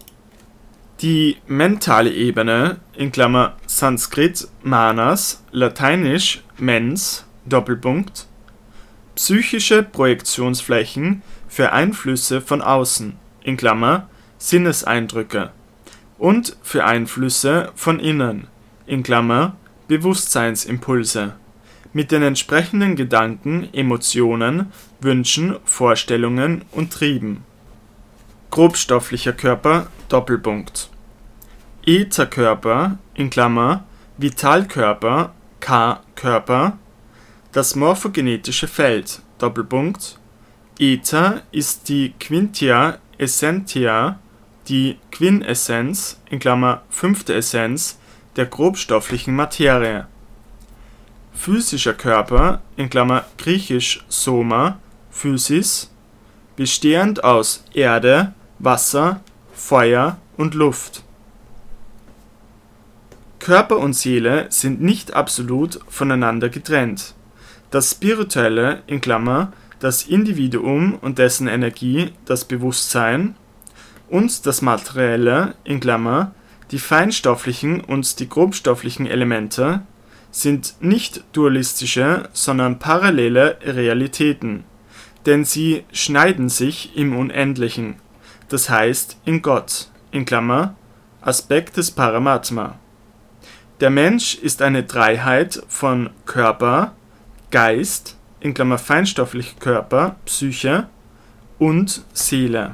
Die mentale Ebene (Sanskrit Manas, lateinisch Mens, Doppelpunkt), psychische Projektionsflächen für Einflüsse von außen (Sinneseindrücke) und für Einflüsse von innen (Bewusstseinsimpulse), mit den entsprechenden Gedanken, Emotionen, Wünschen, Vorstellungen und Trieben. Grobstofflicher Körper, Doppelpunkt, Ätherkörper Vitalkörper, K-Körper, das morphogenetische Feld, Doppelpunkt, Äther ist die Quintia Essentia, die Quintessenz fünfte Essenz der grobstofflichen Materie. Physischer Körper griechisch Soma, Physis, bestehend aus Erde, Wasser, Feuer und Luft. Körper und Seele sind nicht absolut voneinander getrennt. Das Spirituelle das Individuum und dessen Energie, das Bewusstsein, und das Materielle die feinstofflichen und die grobstofflichen Elemente sind nicht dualistische, sondern parallele Realitäten, denn sie schneiden sich im Unendlichen, das heißt in Gott (Aspekt des Paramatma). Der Mensch ist eine Dreiheit von Körper, Geist (feinstofflicher Körper, Psyche) und Seele.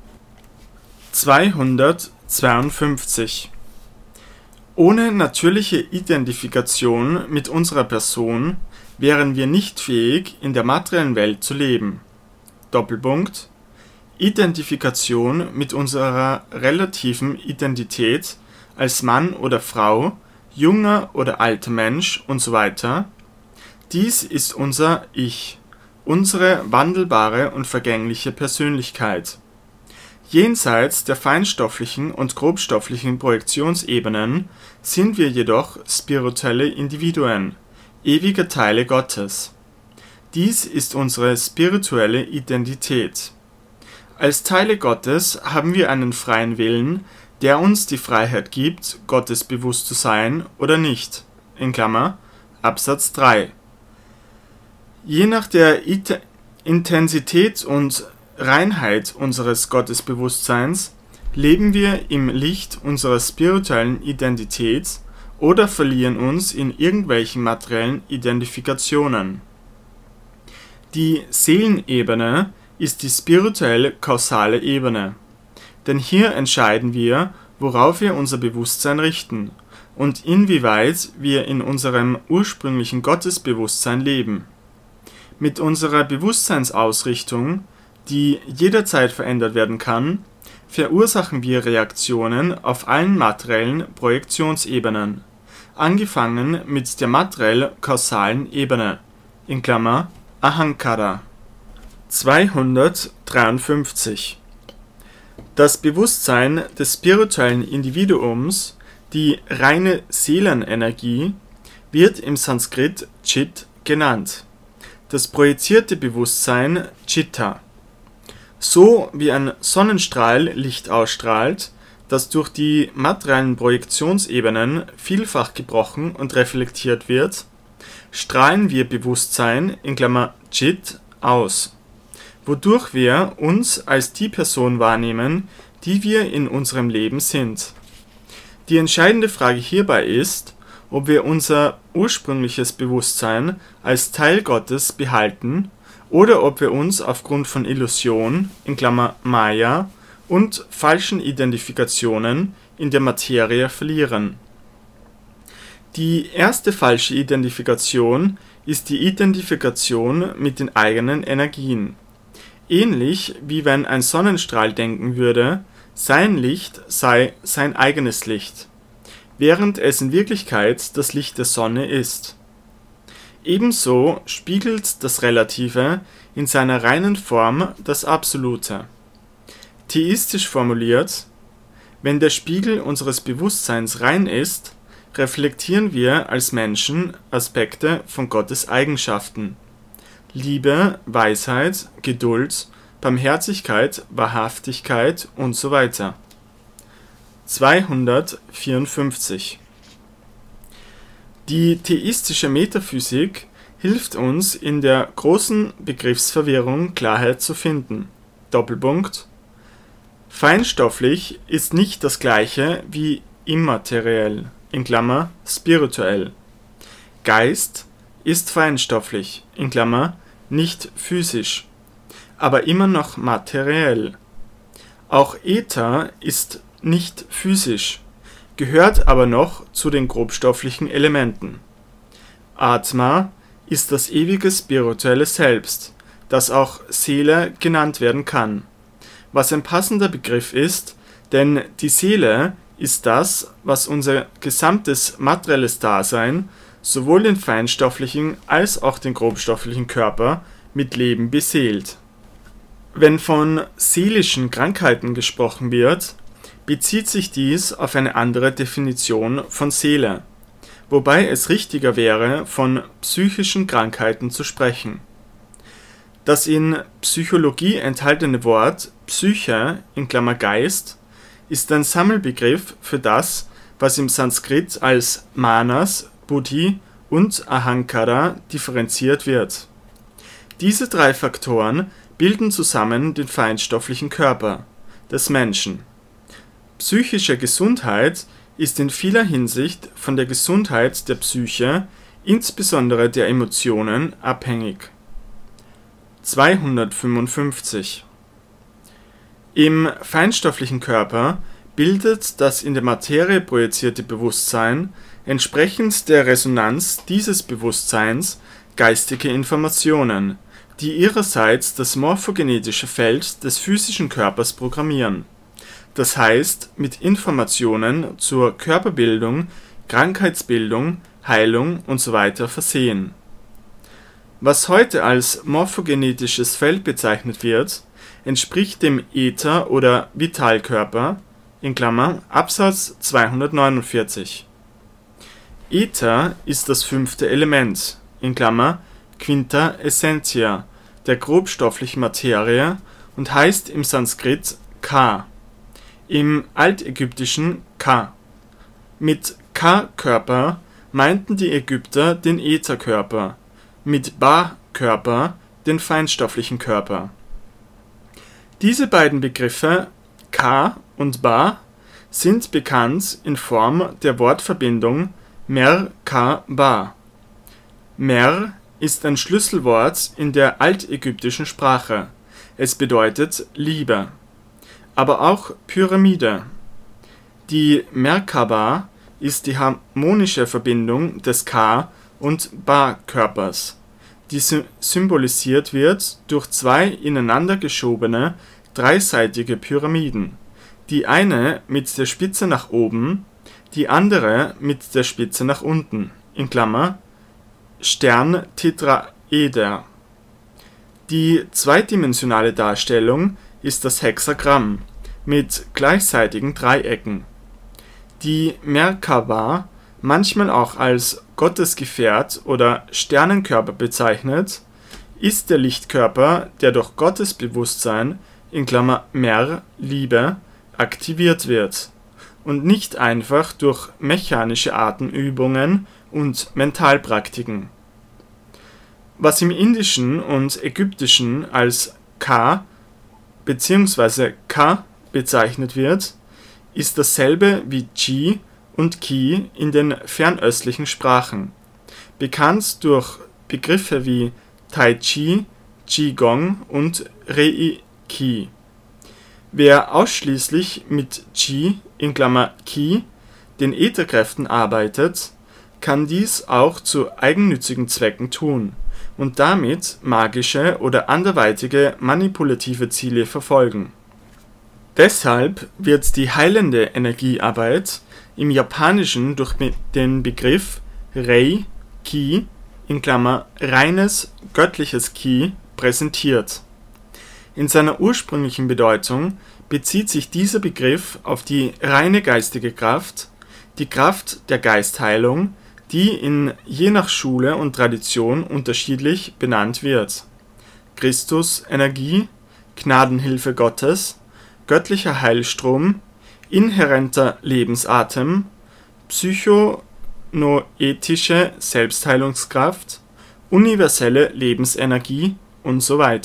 252. Ohne natürliche Identifikation mit unserer Person wären wir nicht fähig, in der materiellen Welt zu leben. Doppelpunkt. Identifikation mit unserer relativen Identität als Mann oder Frau, junger oder alter Mensch usw. Dies ist unser Ich, unsere wandelbare und vergängliche Persönlichkeit. Jenseits der feinstofflichen und grobstofflichen Projektionsebenen sind wir jedoch spirituelle Individuen, ewige Teile Gottes. Dies ist unsere spirituelle Identität. Als Teile Gottes haben wir einen freien Willen, der uns die Freiheit gibt, Gottes bewusst zu sein oder nicht. Absatz 3. Je nach der Intensität und Reinheit unseres Gottesbewusstseins leben wir im Licht unserer spirituellen Identität oder verlieren uns in irgendwelchen materiellen Identifikationen. Die Seelenebene ist die spirituelle kausale Ebene, denn hier entscheiden wir, worauf wir unser Bewusstsein richten und inwieweit wir in unserem ursprünglichen Gottesbewusstsein leben. Mit unserer Bewusstseinsausrichtung, die jederzeit verändert werden kann, verursachen wir Reaktionen auf allen materiellen Projektionsebenen, angefangen mit der materiell-kausalen Ebene (Ahankara). 253. Das Bewusstsein des spirituellen Individuums, die reine Seelenenergie, wird im Sanskrit Chit genannt, das projizierte Bewusstsein Chitta. So wie ein Sonnenstrahl Licht ausstrahlt, das durch die materiellen Projektionsebenen vielfach gebrochen und reflektiert wird, strahlen wir Bewusstsein Chit aus, wodurch wir uns als die Person wahrnehmen, die wir in unserem Leben sind. Die entscheidende Frage hierbei ist, ob wir unser ursprüngliches Bewusstsein als Teil Gottes behalten oder ob wir uns aufgrund von Illusion (Maya) und falschen Identifikationen in der Materie verlieren. Die erste falsche Identifikation ist die Identifikation mit den eigenen Energien. Ähnlich wie wenn ein Sonnenstrahl denken würde, sein Licht sei sein eigenes Licht, während es in Wirklichkeit das Licht der Sonne ist. Ebenso spiegelt das Relative in seiner reinen Form das Absolute. Theistisch formuliert: Wenn der Spiegel unseres Bewusstseins rein ist, reflektieren wir als Menschen Aspekte von Gottes Eigenschaften: Liebe, Weisheit, Geduld, Barmherzigkeit, Wahrhaftigkeit usw. 254. Die theistische Metaphysik hilft uns in der großen Begriffsverwirrung Klarheit zu finden. Feinstofflich ist nicht das gleiche wie immateriell (spirituell). Geist ist feinstofflich (nicht physisch), aber immer noch materiell. Auch Äther ist nicht physisch, gehört aber noch zu den grobstofflichen Elementen. Atma ist das ewige spirituelle Selbst, das auch Seele genannt werden kann, was ein passender Begriff ist, denn die Seele ist das, was unser gesamtes materielles Dasein, sowohl den feinstofflichen als auch den grobstofflichen Körper, mit Leben beseelt. Wenn von seelischen Krankheiten gesprochen wird, bezieht sich dies auf eine andere Definition von Seele, wobei es richtiger wäre, von psychischen Krankheiten zu sprechen. Das in Psychologie enthaltene Wort Psyche (Geist) ist ein Sammelbegriff für das, was im Sanskrit als Manas, Buddhi und Ahankara differenziert wird. Diese drei Faktoren bilden zusammen den feinstofflichen Körper des Menschen. Psychische Gesundheit ist in vieler Hinsicht von der Gesundheit der Psyche, insbesondere der Emotionen, abhängig. 255. Im feinstofflichen Körper bildet das in der Materie projizierte Bewusstsein entsprechend der Resonanz dieses Bewusstseins geistige Informationen, die ihrerseits das morphogenetische Feld des physischen Körpers programmieren, das heißt mit Informationen zur Körperbildung, Krankheitsbildung, Heilung usw. versehen. Was heute als morphogenetisches Feld bezeichnet wird, entspricht dem Äther- oder Vitalkörper (Absatz 249). Äther ist das 5. Element (Quinta Essentia) der grobstofflichen Materie und heißt im Sanskrit Ka, im Altägyptischen Ka. Mit Ka-Körper meinten die Ägypter den Ätherkörper, mit Ba-Körper den feinstofflichen Körper. Diese beiden Begriffe Ka und Ba sind bekannt in Form der Wortverbindung Mer-Ka-Ba. Mer ist ein Schlüsselwort in der altägyptischen Sprache. Es bedeutet Liebe, aber auch Pyramide. Die Merkaba ist die harmonische Verbindung des Ka- und Ba-Körpers, die symbolisiert wird durch zwei ineinander geschobene, dreiseitige Pyramiden, die eine mit der Spitze nach oben, die andere mit der Spitze nach unten (Sterntetraeder). Die zweidimensionale Darstellung ist das Hexagramm mit gleichseitigen Dreiecken. Die Merkaba, manchmal auch als Gottesgefährt oder Sternenkörper bezeichnet, ist der Lichtkörper, der durch Gottes Bewusstsein (Mer, Liebe) aktiviert wird und nicht einfach durch mechanische Atemübungen und Mentalpraktiken. Was im Indischen und Ägyptischen als Ka bzw. Ka bezeichnet wird, ist dasselbe wie Chi und Ki in den fernöstlichen Sprachen, bekannt durch Begriffe wie Tai Chi, Qigong und Reiki. Wer ausschließlich mit Qi (Qi), den Ätherkräften arbeitet, kann dies auch zu eigennützigen Zwecken tun und damit magische oder anderweitige manipulative Ziele verfolgen. Deshalb wird die heilende Energiearbeit im Japanischen durch den Begriff Rei-Ki (reines, göttliches Ki) präsentiert. In seiner ursprünglichen Bedeutung bezieht sich dieser Begriff auf die reine geistige Kraft, die Kraft der Geistheilung, die je nach Schule und Tradition unterschiedlich benannt wird: Christus-Energie, Gnadenhilfe Gottes, göttlicher Heilstrom, inhärenter Lebensatem, psychonoetische Selbstheilungskraft, universelle Lebensenergie usw.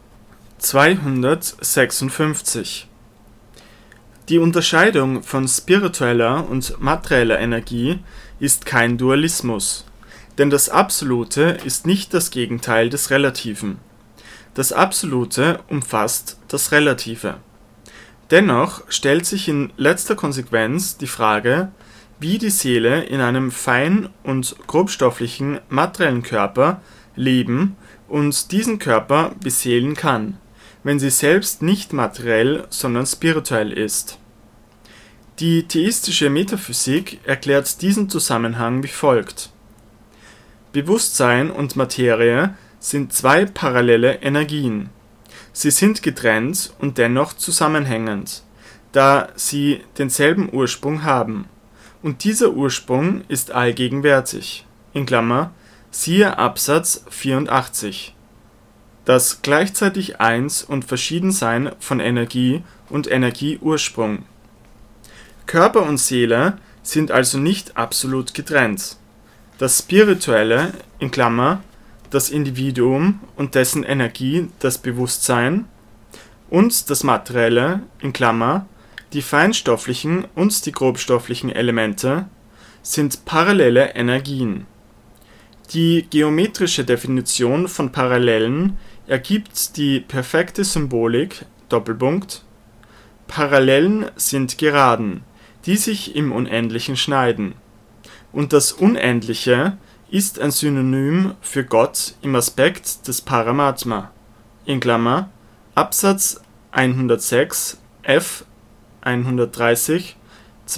256. Die Unterscheidung von spiritueller und materieller Energie ist kein Dualismus, denn das Absolute ist nicht das Gegenteil des Relativen. Das Absolute umfasst das Relative. Dennoch stellt sich in letzter Konsequenz die Frage, wie die Seele in einem fein- und grobstofflichen materiellen Körper leben und diesen Körper beseelen kann, wenn sie selbst nicht materiell, sondern spirituell ist. Die theistische Metaphysik erklärt diesen Zusammenhang wie folgt: Bewusstsein und Materie sind zwei parallele Energien. Sie sind getrennt und dennoch zusammenhängend, da sie denselben Ursprung haben, und dieser Ursprung ist allgegenwärtig (siehe Absatz 84). Das gleichzeitig Eins und Verschiedensein von Energie und Energieursprung. Körper und Seele sind also nicht absolut getrennt. Das Spirituelle (das Individuum und dessen Energie, das Bewusstsein) und das Materielle (die feinstofflichen und die grobstofflichen Elemente) sind parallele Energien. Die geometrische Definition von Parallelen ergibt die perfekte Symbolik: Parallelen sind Geraden, die sich im Unendlichen schneiden, und das Unendliche ist ein Synonym für Gott im Aspekt des Paramatma (Absatz 106 f 130,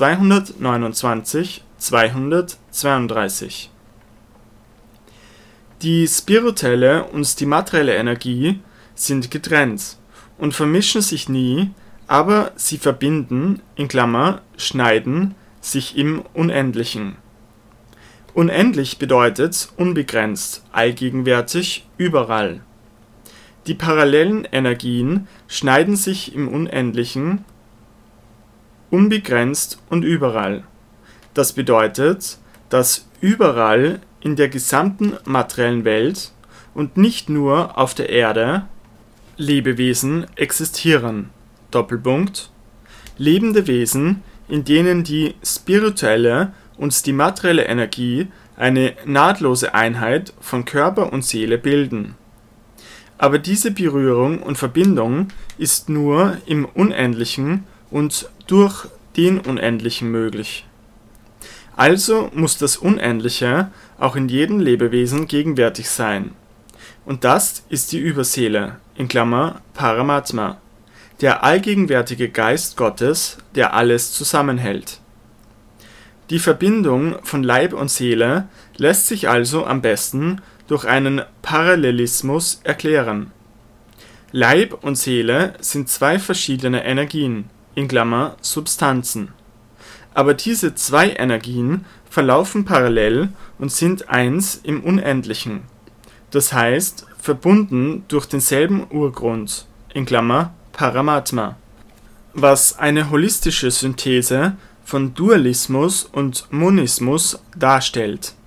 229, 232). Die spirituelle und die materielle Energie sind getrennt und vermischen sich nie, aber sie verbinden (schneiden) sich im Unendlichen. Unendlich bedeutet unbegrenzt, allgegenwärtig, überall. Die parallelen Energien schneiden sich im Unendlichen, unbegrenzt und überall. Das bedeutet, dass überall in der gesamten materiellen Welt und nicht nur auf der Erde Lebewesen existieren. Lebende Wesen, in denen die spirituelle und die materielle Energie eine nahtlose Einheit von Körper und Seele bilden. Aber diese Berührung und Verbindung ist nur im Unendlichen und durch den Unendlichen möglich. Also muss das Unendliche auch in jedem Lebewesen gegenwärtig sein. Und das ist die Überseele (Paramatma), der allgegenwärtige Geist Gottes, der alles zusammenhält. Die Verbindung von Leib und Seele lässt sich also am besten durch einen Parallelismus erklären. Leib und Seele sind zwei verschiedene Energien (Substanzen). Aber diese zwei Energien verlaufen parallel und sind eins im Unendlichen, das heißt verbunden durch denselben Urgrund (Paramatma), was eine holistische Synthese von Dualismus und Monismus darstellt.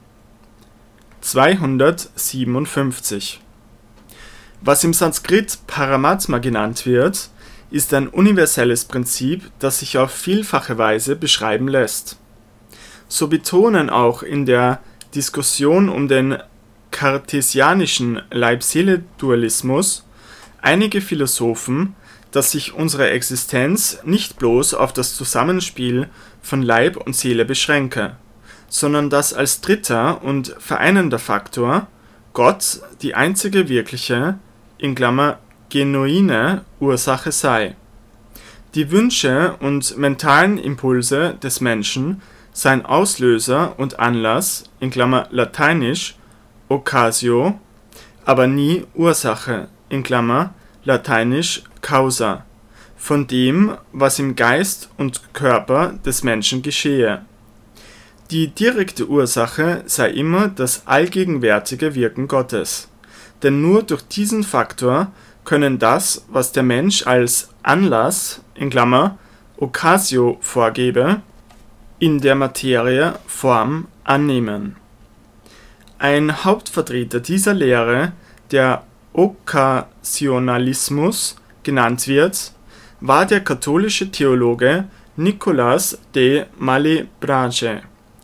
257. Was im Sanskrit Paramatma genannt wird, ist ein universelles Prinzip, das sich auf vielfache Weise beschreiben lässt. So betonen auch in der Diskussion um den kartesianischen Leib-Seele-Dualismus einige Philosophen, dass sich unsere Existenz nicht bloß auf das Zusammenspiel von Leib und Seele beschränke, sondern dass als dritter und vereinender Faktor Gott die einzige wirkliche genuine Ursache sei. Die Wünsche und mentalen Impulse des Menschen seien Auslöser und Anlass (lateinisch occasio), aber nie Ursache (lateinisch causa) von dem, was im Geist und Körper des Menschen geschehe. Die direkte Ursache sei immer das allgegenwärtige Wirken Gottes, denn nur durch diesen Faktor können das, was der Mensch als Anlass (occasio) vorgebe, in der Materie Form annehmen. Ein Hauptvertreter dieser Lehre, der Okkasionalismus genannt wird, war der katholische Theologe Nicolas de Malebranche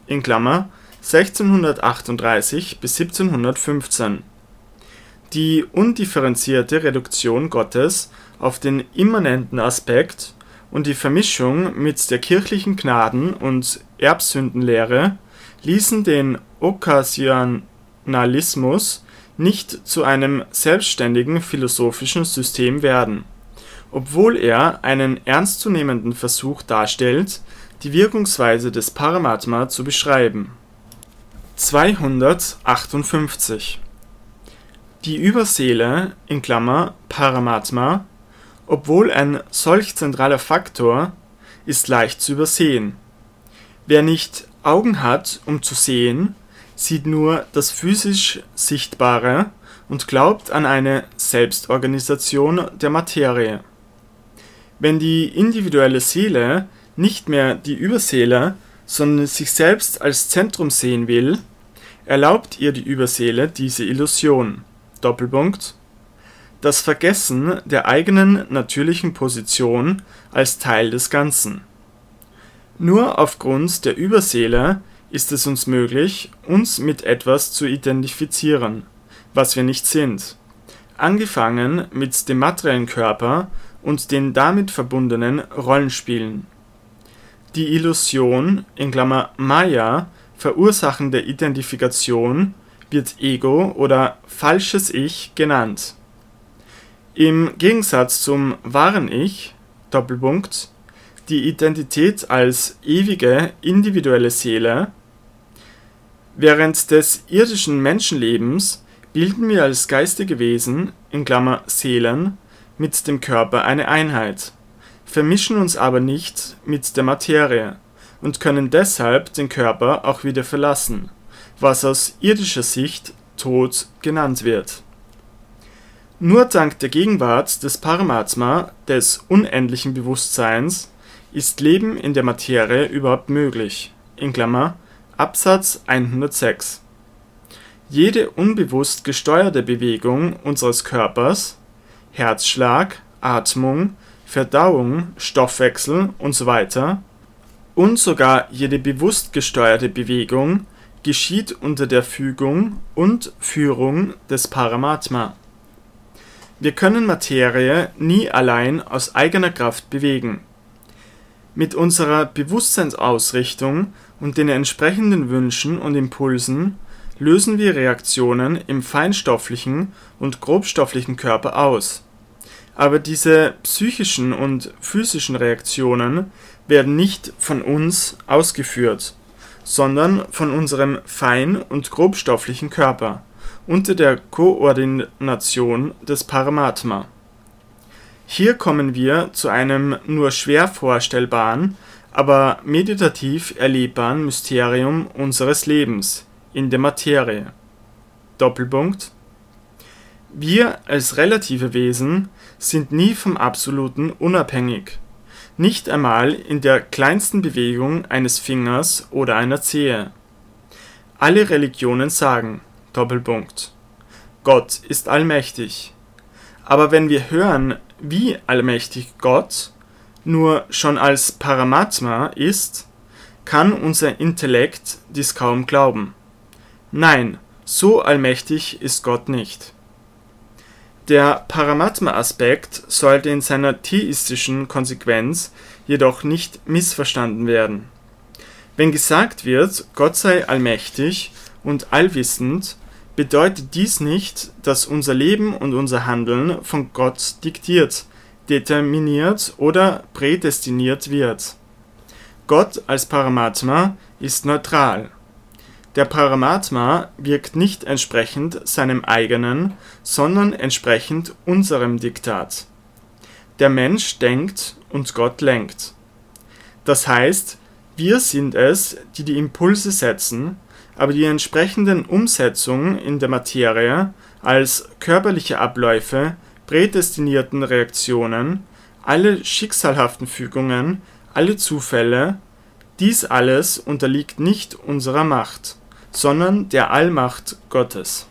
(1638 bis 1715). Die undifferenzierte Reduktion Gottes auf den immanenten Aspekt und die Vermischung mit der kirchlichen Gnaden- und Erbsündenlehre ließen den Okkasionalismus nicht zu einem selbstständigen philosophischen System werden, obwohl er einen ernstzunehmenden Versuch darstellt, die Wirkungsweise des Paramatma zu beschreiben. 258. Die Überseele (Paramatma), obwohl ein solch zentraler Faktor, ist leicht zu übersehen. Wer nicht Augen hat, um zu sehen, sieht nur das physisch Sichtbare und glaubt an eine Selbstorganisation der Materie. Wenn die individuelle Seele nicht mehr die Überseele, sondern sich selbst als Zentrum sehen will, erlaubt ihr die Überseele diese Illusion: das Vergessen der eigenen natürlichen Position als Teil des Ganzen. Nur aufgrund der Überseele ist es uns möglich, uns mit etwas zu identifizieren, was wir nicht sind, angefangen mit dem materiellen Körper und den damit verbundenen Rollenspielen. Die Illusion (Maya) verursachende Identifikation wird Ego oder falsches Ich genannt. Im Gegensatz zum wahren Ich, die Identität als ewige individuelle Seele, während des irdischen Menschenlebens bilden wir als geistige Wesen in Klammer (Seelen) mit dem Körper eine Einheit, vermischen uns aber nicht mit der Materie und können deshalb den Körper auch wieder verlassen, was aus irdischer Sicht Tod genannt wird. Nur dank der Gegenwart des Paramatma, des unendlichen Bewusstseins, ist Leben in der Materie überhaupt möglich in Klammer Absatz 106. Jede unbewusst gesteuerte Bewegung unseres Körpers, Herzschlag, Atmung, Verdauung, Stoffwechsel usw. und sogar jede bewusst gesteuerte Bewegung geschieht unter der Fügung und Führung des Paramatma. Wir können Materie nie allein aus eigener Kraft bewegen. Mit unserer Bewusstseinsausrichtung und den entsprechenden Wünschen und Impulsen lösen wir Reaktionen im feinstofflichen und grobstofflichen Körper aus. Aber diese psychischen und physischen Reaktionen werden nicht von uns ausgeführt, sondern von unserem fein- und grobstofflichen Körper unter der Koordination des Paramatma. Hier kommen wir zu einem nur schwer vorstellbaren, aber meditativ erlebbaren Mysterium unseres Lebens in der Materie. Doppelpunkt. Wir als relative Wesen sind nie vom Absoluten unabhängig, nicht einmal in der kleinsten Bewegung eines Fingers oder einer Zehe. Alle Religionen sagen, Doppelpunkt, Gott ist allmächtig. Aber wenn wir hören, wie allmächtig Gott nur schon als Paramatma ist, kann unser Intellekt dies kaum glauben. Nein, so allmächtig ist Gott nicht. Der Paramatma-Aspekt sollte in seiner theistischen Konsequenz jedoch nicht missverstanden werden. Wenn gesagt wird, Gott sei allmächtig und allwissend, bedeutet dies nicht, dass unser Leben und unser Handeln von Gott diktiert, determiniert oder prädestiniert wird. Gott als Paramatma ist neutral. Der Paramatma wirkt nicht entsprechend seinem eigenen, sondern entsprechend unserem Diktat. Der Mensch denkt und Gott lenkt. Das heißt, wir sind es, die die Impulse setzen, aber die entsprechenden Umsetzungen in der Materie als körperliche Abläufe, prädestinierten Reaktionen, alle schicksalhaften Fügungen, alle Zufälle, dies alles unterliegt nicht unserer Macht, sondern der Allmacht Gottes.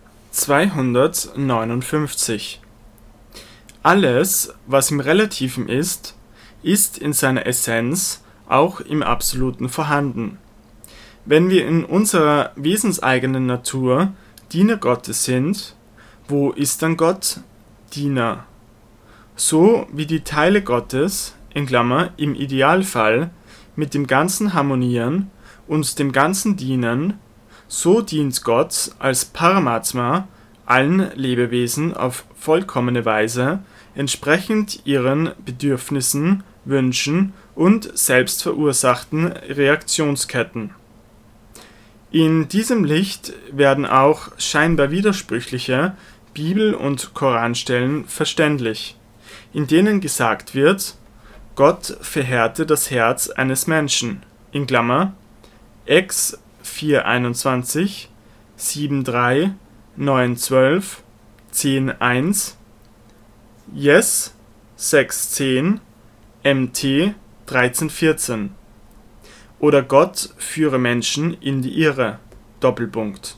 259. Alles, was im Relativen ist, ist in seiner Essenz auch im Absoluten vorhanden. Wenn wir in unserer wesenseigenen Natur Diener Gottes sind, wo ist dann Gott? Diener. So wie die Teile Gottes, in Klammer, im Idealfall, mit dem Ganzen harmonieren und dem Ganzen dienen, so dient Gott als Paramatma allen Lebewesen auf vollkommene Weise, entsprechend ihren Bedürfnissen, Wünschen und selbstverursachten Reaktionsketten. In diesem Licht werden auch scheinbar widersprüchliche Bibel- und Koranstellen verständlich, in denen gesagt wird, Gott verhärte das Herz eines Menschen, in Klammer, Ex 4,21, 7,3, 9,12, 10,1, Yes 6,10, MT 13,14 oder Gott führe Menschen in die Irre, Doppelpunkt.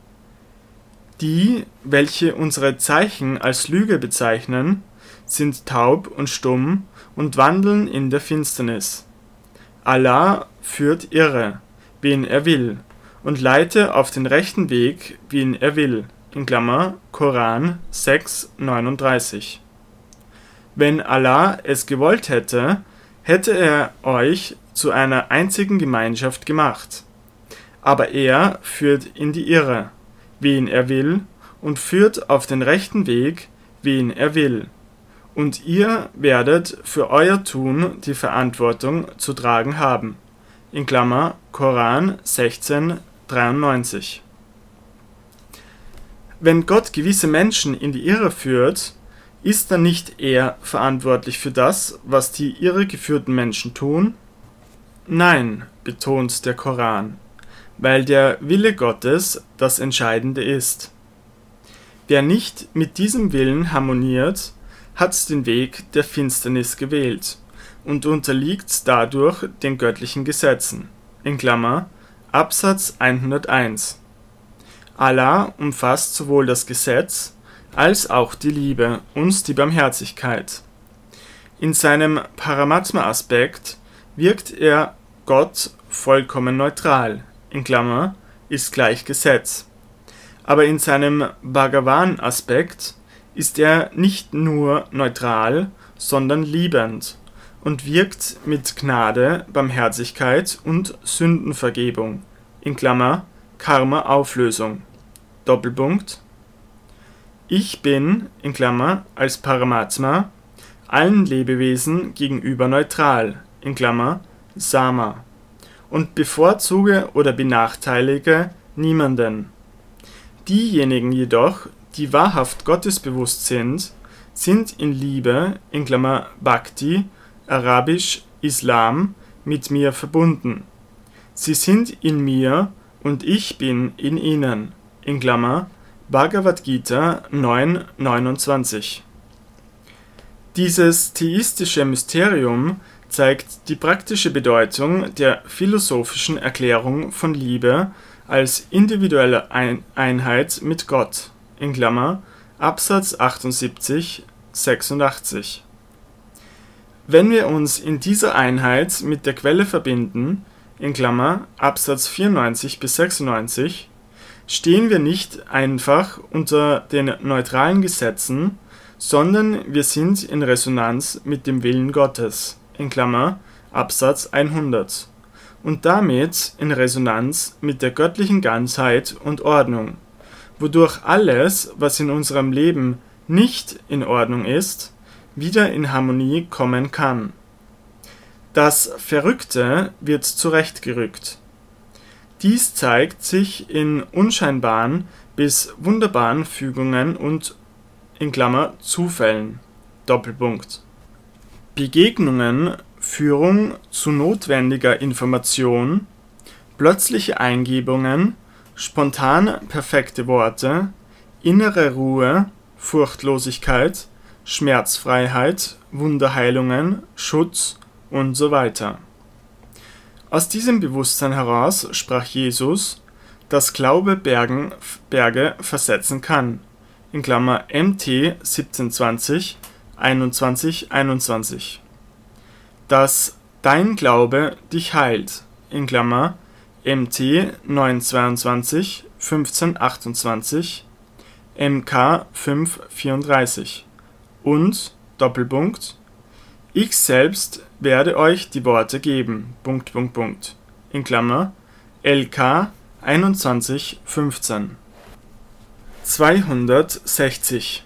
Die, welche unsere Zeichen als Lüge bezeichnen, sind taub und stumm und wandeln in der Finsternis. Allah führt irre, wen er will, und leite auf den rechten Weg, wen er will, in Klammer, Koran 6,39. Wenn Allah es gewollt hätte, hätte er euch zu einer einzigen Gemeinschaft gemacht. Aber er führt in die Irre, wen er will, und führt auf den rechten Weg, wen er will. Und ihr werdet für euer Tun die Verantwortung zu tragen haben. In Klammer, Koran 16,93. Wenn Gott gewisse Menschen in die Irre führt, ist dann nicht er verantwortlich für das, was die irregeführten Menschen tun? Nein, betont der Koran, weil der Wille Gottes das Entscheidende ist. Wer nicht mit diesem Willen harmoniert, hat den Weg der Finsternis gewählt und unterliegt dadurch den göttlichen Gesetzen. In Klammer, Absatz 101. Allah umfasst sowohl das Gesetz als auch die Liebe und die Barmherzigkeit. In seinem Paramatma-Aspekt wirkt er Gott vollkommen neutral, in Klammer, ist gleich Gesetz. Aber in seinem Bhagavan-Aspekt ist er nicht nur neutral, sondern liebend und wirkt mit Gnade, Barmherzigkeit und Sündenvergebung, in Klammer, Karma-Auflösung, Doppelpunkt. Ich bin, in Klammer, als Paramatma, allen Lebewesen gegenüber neutral, in Klammer, Sama, und bevorzuge oder benachteilige niemanden. Diejenigen jedoch, die wahrhaft gottesbewusst sind, sind in Liebe, in Klammer Bhakti, arabisch Islam, mit mir verbunden. Sie sind in mir und ich bin in ihnen, in Klammer Bhagavad Gita 9,29. Dieses theistische Mysterium zeigt die praktische Bedeutung der philosophischen Erklärung von Liebe als individuelle Einheit mit Gott, in Klammer Absatz 78, 86. Wenn wir uns in dieser Einheit mit der Quelle verbinden, in Klammer Absatz 94 bis 96, stehen wir nicht einfach unter den neutralen Gesetzen, sondern wir sind in Resonanz mit dem Willen Gottes, in Klammer Absatz 100, und damit in Resonanz mit der göttlichen Ganzheit und Ordnung, wodurch alles, was in unserem Leben nicht in Ordnung ist, wieder in Harmonie kommen kann. Das Verrückte wird zurechtgerückt. Dies zeigt sich in unscheinbaren bis wunderbaren Fügungen und in Klammer Zufällen, Doppelpunkt. Begegnungen, Führung zu notwendiger Information, plötzliche Eingebungen, spontan perfekte Worte, innere Ruhe, Furchtlosigkeit, Schmerzfreiheit, Wunderheilungen, Schutz und so weiter. Aus diesem Bewusstsein heraus sprach Jesus, dass Glaube Berge versetzen kann, in Klammer MT 1720, 21, 21. Dass dein Glaube dich heilt, in Klammer MT 922, 1528, MK 534 und, Doppelpunkt, ich selbst werde euch die Worte geben, in Klammer LK 21, 15. 260.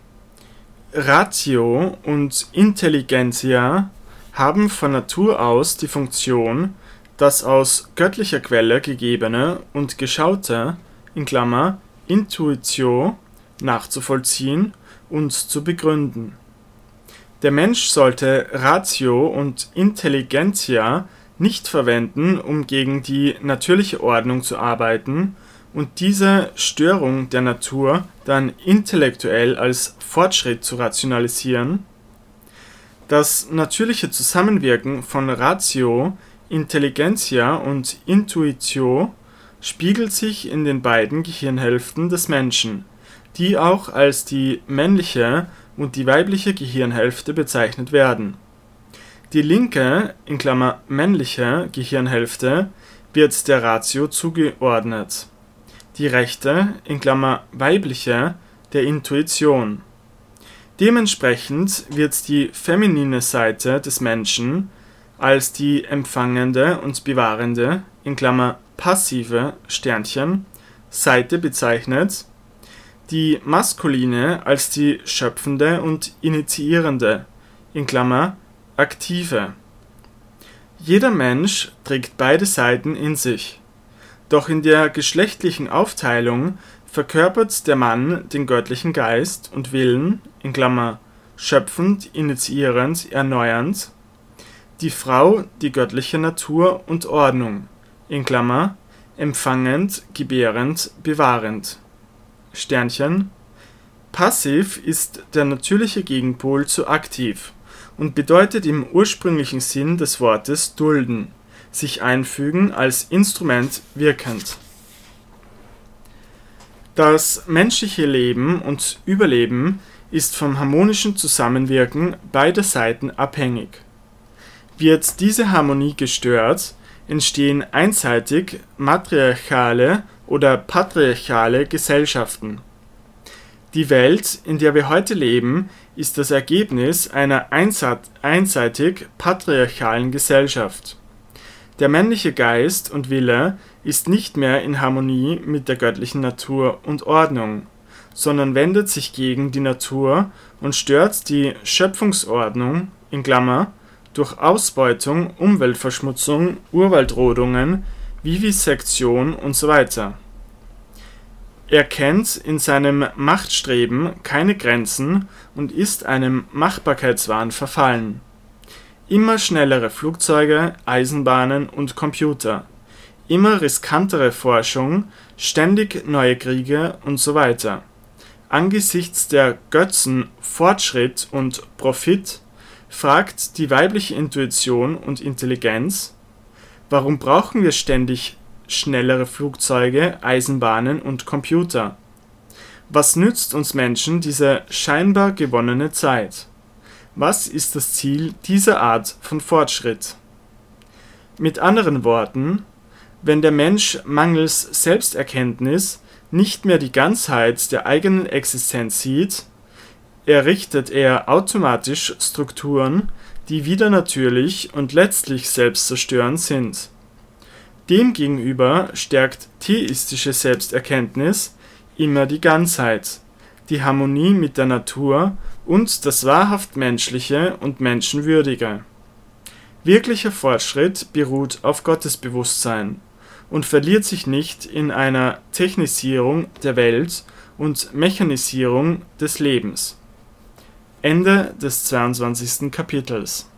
Ratio und Intelligentia haben von Natur aus die Funktion, das aus göttlicher Quelle gegebene und geschaute, in Klammer Intuitio, nachzuvollziehen und zu begründen. Der Mensch sollte Ratio und Intelligentia nicht verwenden, um gegen die natürliche Ordnung zu arbeiten und diese Störung der Natur dann intellektuell als Fortschritt zu rationalisieren. Das natürliche Zusammenwirken von Ratio, Intelligentia und Intuitio spiegelt sich in den beiden Gehirnhälften des Menschen, die auch als die männliche und die weibliche Gehirnhälfte bezeichnet werden. Die linke, in Klammer männliche Gehirnhälfte wird der Ratio zugeordnet, die rechte, in Klammer weibliche, der Intuition. Dementsprechend wird die feminine Seite des Menschen als die empfangende und bewahrende, in Klammer passive Sternchen, Seite bezeichnet, die maskuline als die schöpfende und initiierende, in Klammer aktive. Jeder Mensch trägt beide Seiten in sich, doch in der geschlechtlichen Aufteilung verkörpert der Mann den göttlichen Geist und Willen (schöpfend, initiierend, erneuernd), die Frau die göttliche Natur und Ordnung (empfangend, gebärend, bewahrend). Passiv ist der natürliche Gegenpol zu aktiv und bedeutet im ursprünglichen Sinn des Wortes dulden, sich einfügen, als Instrument wirkend. Das menschliche Leben und Überleben ist vom harmonischen Zusammenwirken beider Seiten abhängig. Wird diese Harmonie gestört, entstehen einseitig matriarchale oder patriarchale Gesellschaften. Die Welt, in der wir heute leben, ist das Ergebnis einer einseitig patriarchalen Gesellschaft. Der männliche Geist und Wille ist nicht mehr in Harmonie mit der göttlichen Natur und Ordnung, sondern wendet sich gegen die Natur und stört die Schöpfungsordnung durch Ausbeutung, Umweltverschmutzung, Urwaldrodungen, Vivisektion usw. Er kennt in seinem Machtstreben keine Grenzen und ist einem Machbarkeitswahn verfallen. Immer schnellere Flugzeuge, Eisenbahnen und Computer, immer riskantere Forschung, ständig neue Kriege usw. Angesichts der Götzen Fortschritt und Profit fragt die weibliche Intuition und Intelligenz: Warum brauchen wir ständig schnellere Flugzeuge, Eisenbahnen und Computer? Was nützt uns Menschen diese scheinbar gewonnene Zeit? Was ist das Ziel dieser Art von Fortschritt? Mit anderen Worten, wenn der Mensch mangels Selbsterkenntnis nicht mehr die Ganzheit der eigenen Existenz sieht, errichtet er automatisch Strukturen, die wieder natürlich und letztlich selbstzerstörend sind. Demgegenüber stärkt theistische Selbsterkenntnis immer die Ganzheit, die Harmonie mit der Natur und das wahrhaft Menschliche und Menschenwürdige. Wirklicher Fortschritt beruht auf Gottesbewusstsein und verliert sich nicht in einer Technisierung der Welt und Mechanisierung des Lebens. Ende des 22. Kapitels.